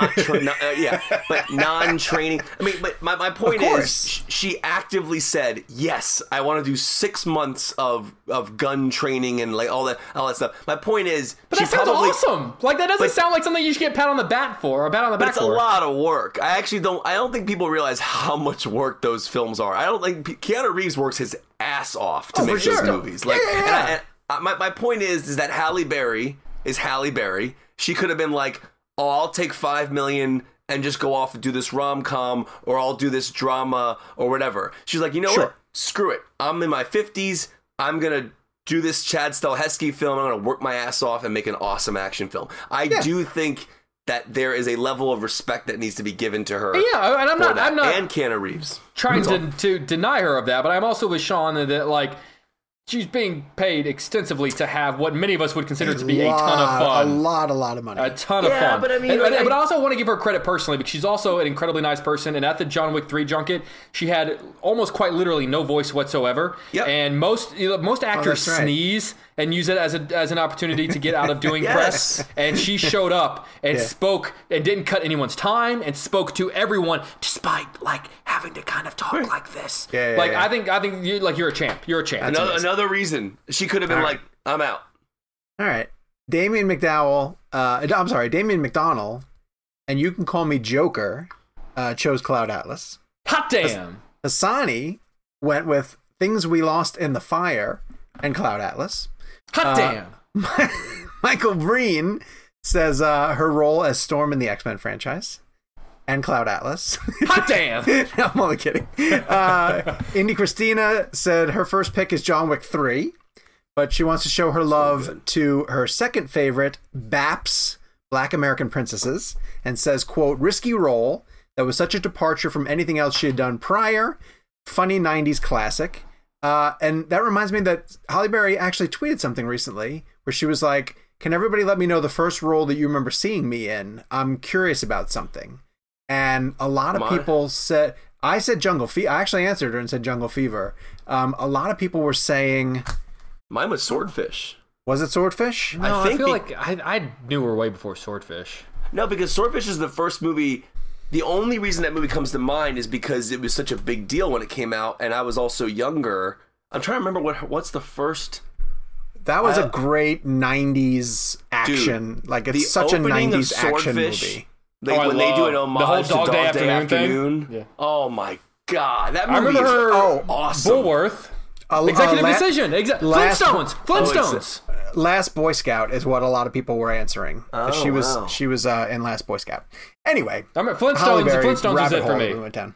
But non-training. I mean, but my point is, she actively said, yes, I want to do 6 months of gun training and, like, all that stuff. My point is, but that sounds awesome. Like, that doesn't sound like something you should get pat on the back for, or pat on the back for. But it's a lot of work. I don't think people realize how much work those films are. I don't think Keanu Reeves works his ass off to make those movies. Like, my point is that Halle Berry is Halle Berry. She could have been like, oh, I'll take $5 million and just go off and do this rom-com, or I'll do this drama or whatever. She's like, you know what? Screw it. I'm in my 50s. I'm going to do this Chad Stahelski film. I'm going to work my ass off and make an awesome action film. I do think that there is a level of respect that needs to be given to her. Yeah, and I'm not and Keanu Reeves. Trying to deny her of that, but I'm also with Sean that, like, she's being paid extensively to have what many of us would consider to be a ton of fun. A lot of money. A ton of fun. But I mean, but I also want to give her credit personally, because she's also an incredibly nice person. And at the John Wick 3 junket, she had almost quite literally no voice whatsoever. Yep. And most actors sneeze and use it as an opportunity to get out of doing press. And she showed up and spoke and didn't cut anyone's time and spoke to everyone, despite, like, having to kind of talk like this. I think you're a champ. You're a champ. Another reason she could have been like, I'm out. All right, Damien McDonald, and you can call me Joker. Chose Cloud Atlas. Hot damn. Hassani went with Things We Lost in the Fire and Cloud Atlas. Hot damn. Michael Breen says her role as Storm in the X-Men franchise and Cloud Atlas. Hot damn. I'm only kidding. Indy Christina said her first pick is John Wick 3, but she wants to show her love to her second favorite, BAPS, Black American Princesses, and says, quote, risky role that was such a departure from anything else she had done prior. Funny 90s classic. And that reminds me that Halle Berry actually tweeted something recently where she was like, can everybody let me know the first role that you remember seeing me in? I'm curious about something. And a lot of people said, I said Jungle Fever. I actually answered her and said Jungle Fever. A lot of people were saying... Mine was Swordfish. Was it Swordfish? No, I feel like I knew her way before Swordfish. No, because Swordfish is the first movie... The only reason that movie comes to mind is because it was such a big deal when it came out, and I was also younger. I'm trying to remember what's the first... That was a great 90s action. Dude, like, it's such a 90s action movie. When they do an homage the whole to Dog Day Afternoon thing? Yeah. Oh my god, that movie I remember her, awesome. Bullworth. Executive decision. Flintstones. Last Boy Scout is what a lot of people were answering. She was in Last Boy Scout. Anyway, I remember Flintstones was it for me. We went down.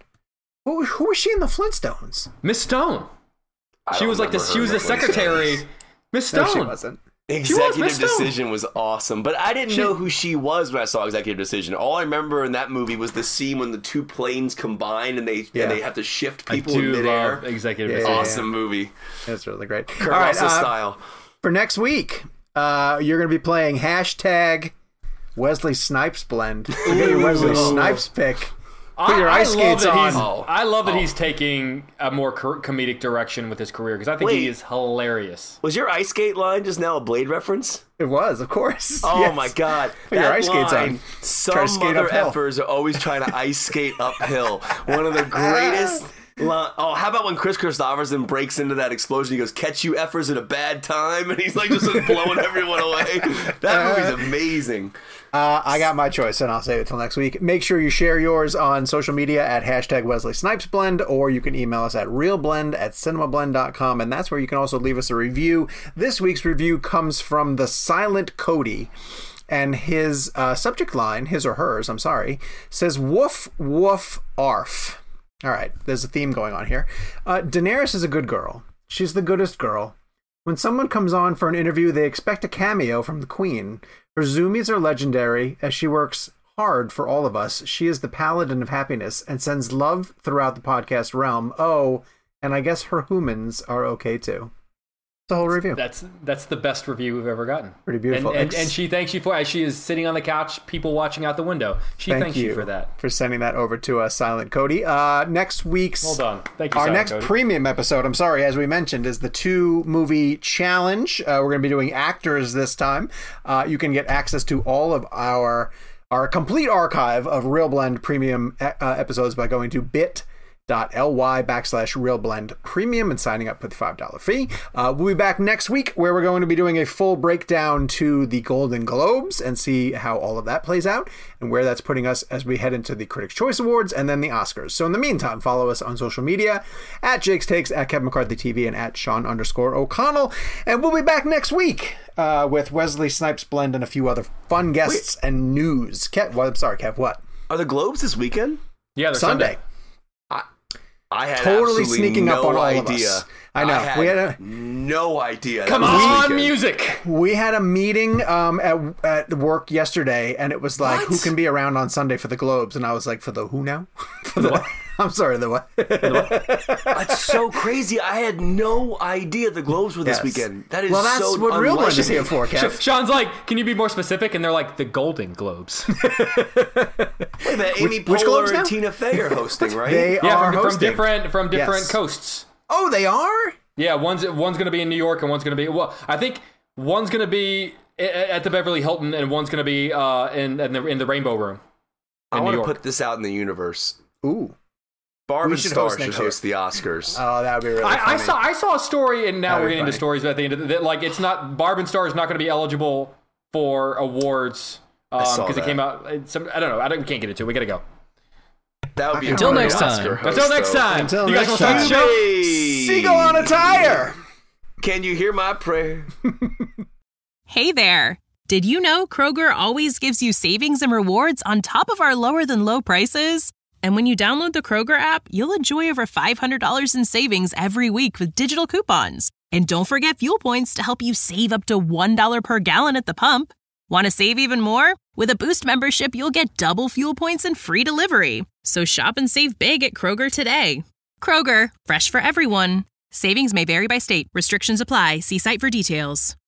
Who was she in the Flintstones? Miss Stone. She was like she was the secretary. Miss Stone. No, she wasn't. Executive Decision was awesome, but I didn't know who she was when I saw Executive Decision. All I remember in that movie was the scene when the two planes combine and they have to shift people in midair. Executive Decision. Awesome movie. That's really great. Kurt Russell style. For next week, you're going to be playing hashtag Wesley Snipes blend. You get your Wesley Snipes pick. Put your ice skates on. I love that he's taking a more comedic direction with his career because I think he is hilarious. Was your ice skate line just now a Blade reference? It was, of course. Oh my god. Put your ice skates on. Some mother effers are always trying to ice skate uphill. One of the greatest... how about when Chris Christopherson breaks into that explosion? He goes, "Catch you effers at a bad time," and he's like just blowing everyone away. That movie's amazing. I got my choice, and I'll save it till next week. Make sure you share yours on social media at hashtag Wesley Snipes Blend, or you can email us at realblend@cinemablend.com, and that's where you can also leave us a review. This week's review comes from the Silent Cody, and his subject line, his or hers, I'm sorry, says "Woof woof arf." All right, there's a theme going on here. Daenerys is a good girl. She's the goodest girl. When someone comes on for an interview, they expect a cameo from the Queen. Her zoomies are legendary, as she works hard for all of us. She is the paladin of happiness and sends love throughout the podcast realm. Oh, and I guess her humans are okay too. The whole review. That's the best review we've ever gotten. Pretty beautiful. And she thanks you for it. As she is sitting on the couch, people watching out the window. Thanks you for that. For sending that over to us, Silent Cody. Next week's... Hold on. Thank you, our Silent next Cody. Premium episode, I'm sorry, as we mentioned, is the 2-movie challenge. We're going to be doing actors this time. You can get access to all of our complete archive of Real Blend Premium episodes by going to bit.ly/realblendpremium and signing up for the $5 fee. We'll be back next week where we're going to be doing a full breakdown to the Golden Globes and see how all of that plays out and where that's putting us as we head into the Critics' Choice Awards and then the Oscars. So in the meantime, follow us on social media at Jake's Takes, at Kevin McCarthy TV, and at Sean_O'Connell. And we'll be back next week with Wesley Snipes Blend and a few other fun guests and news. I'm sorry, Kev, what? Are the Globes this weekend? Yeah, they're Sunday. I had totally sneaking up on all of us. I know. We had no idea. Come on, music. We had a meeting at work yesterday, and it was like, who can be around on Sunday for the Globes? And I was like, for the who now? For the what? I'm sorry, the what? That's so crazy. I had no idea the Globes were this weekend. That is that's so what Real Blend is here for, Kev. Sean's like, can you be more specific? And they're like, the Golden Globes. Wait a minute, Amy Poehler and Tina Fey are hosting, right? They are hosting. From different coasts. Oh, they are? Yeah, one's going to be in New York and one's going to be... Well, I think one's going to be at the Beverly Hilton and one's going to be in the Rainbow Room I want to put this out in the universe. Ooh. Barb and Star should host the Oscars. Oh, that would be really funny. I saw a story, and now we're getting into stories, but at the end of it, like, it's not... Barb and Star is not going to be eligible for awards because it came out... I don't know. We can't get into it. We got to go. That would be Until next time. Until next time. Until you guys next want to start the show? Seagull on a tire. Can you hear my prayer? Hey there. Did you know Kroger always gives you savings and rewards on top of our lower than low prices? And when you download the Kroger app, you'll enjoy over $500 in savings every week with digital coupons. And don't forget fuel points to help you save up to $1 per gallon at the pump. Want to save even more? With a Boost membership, you'll get double fuel points and free delivery. So shop and save big at Kroger today. Kroger, fresh for everyone. Savings may vary by state. Restrictions apply. See site for details.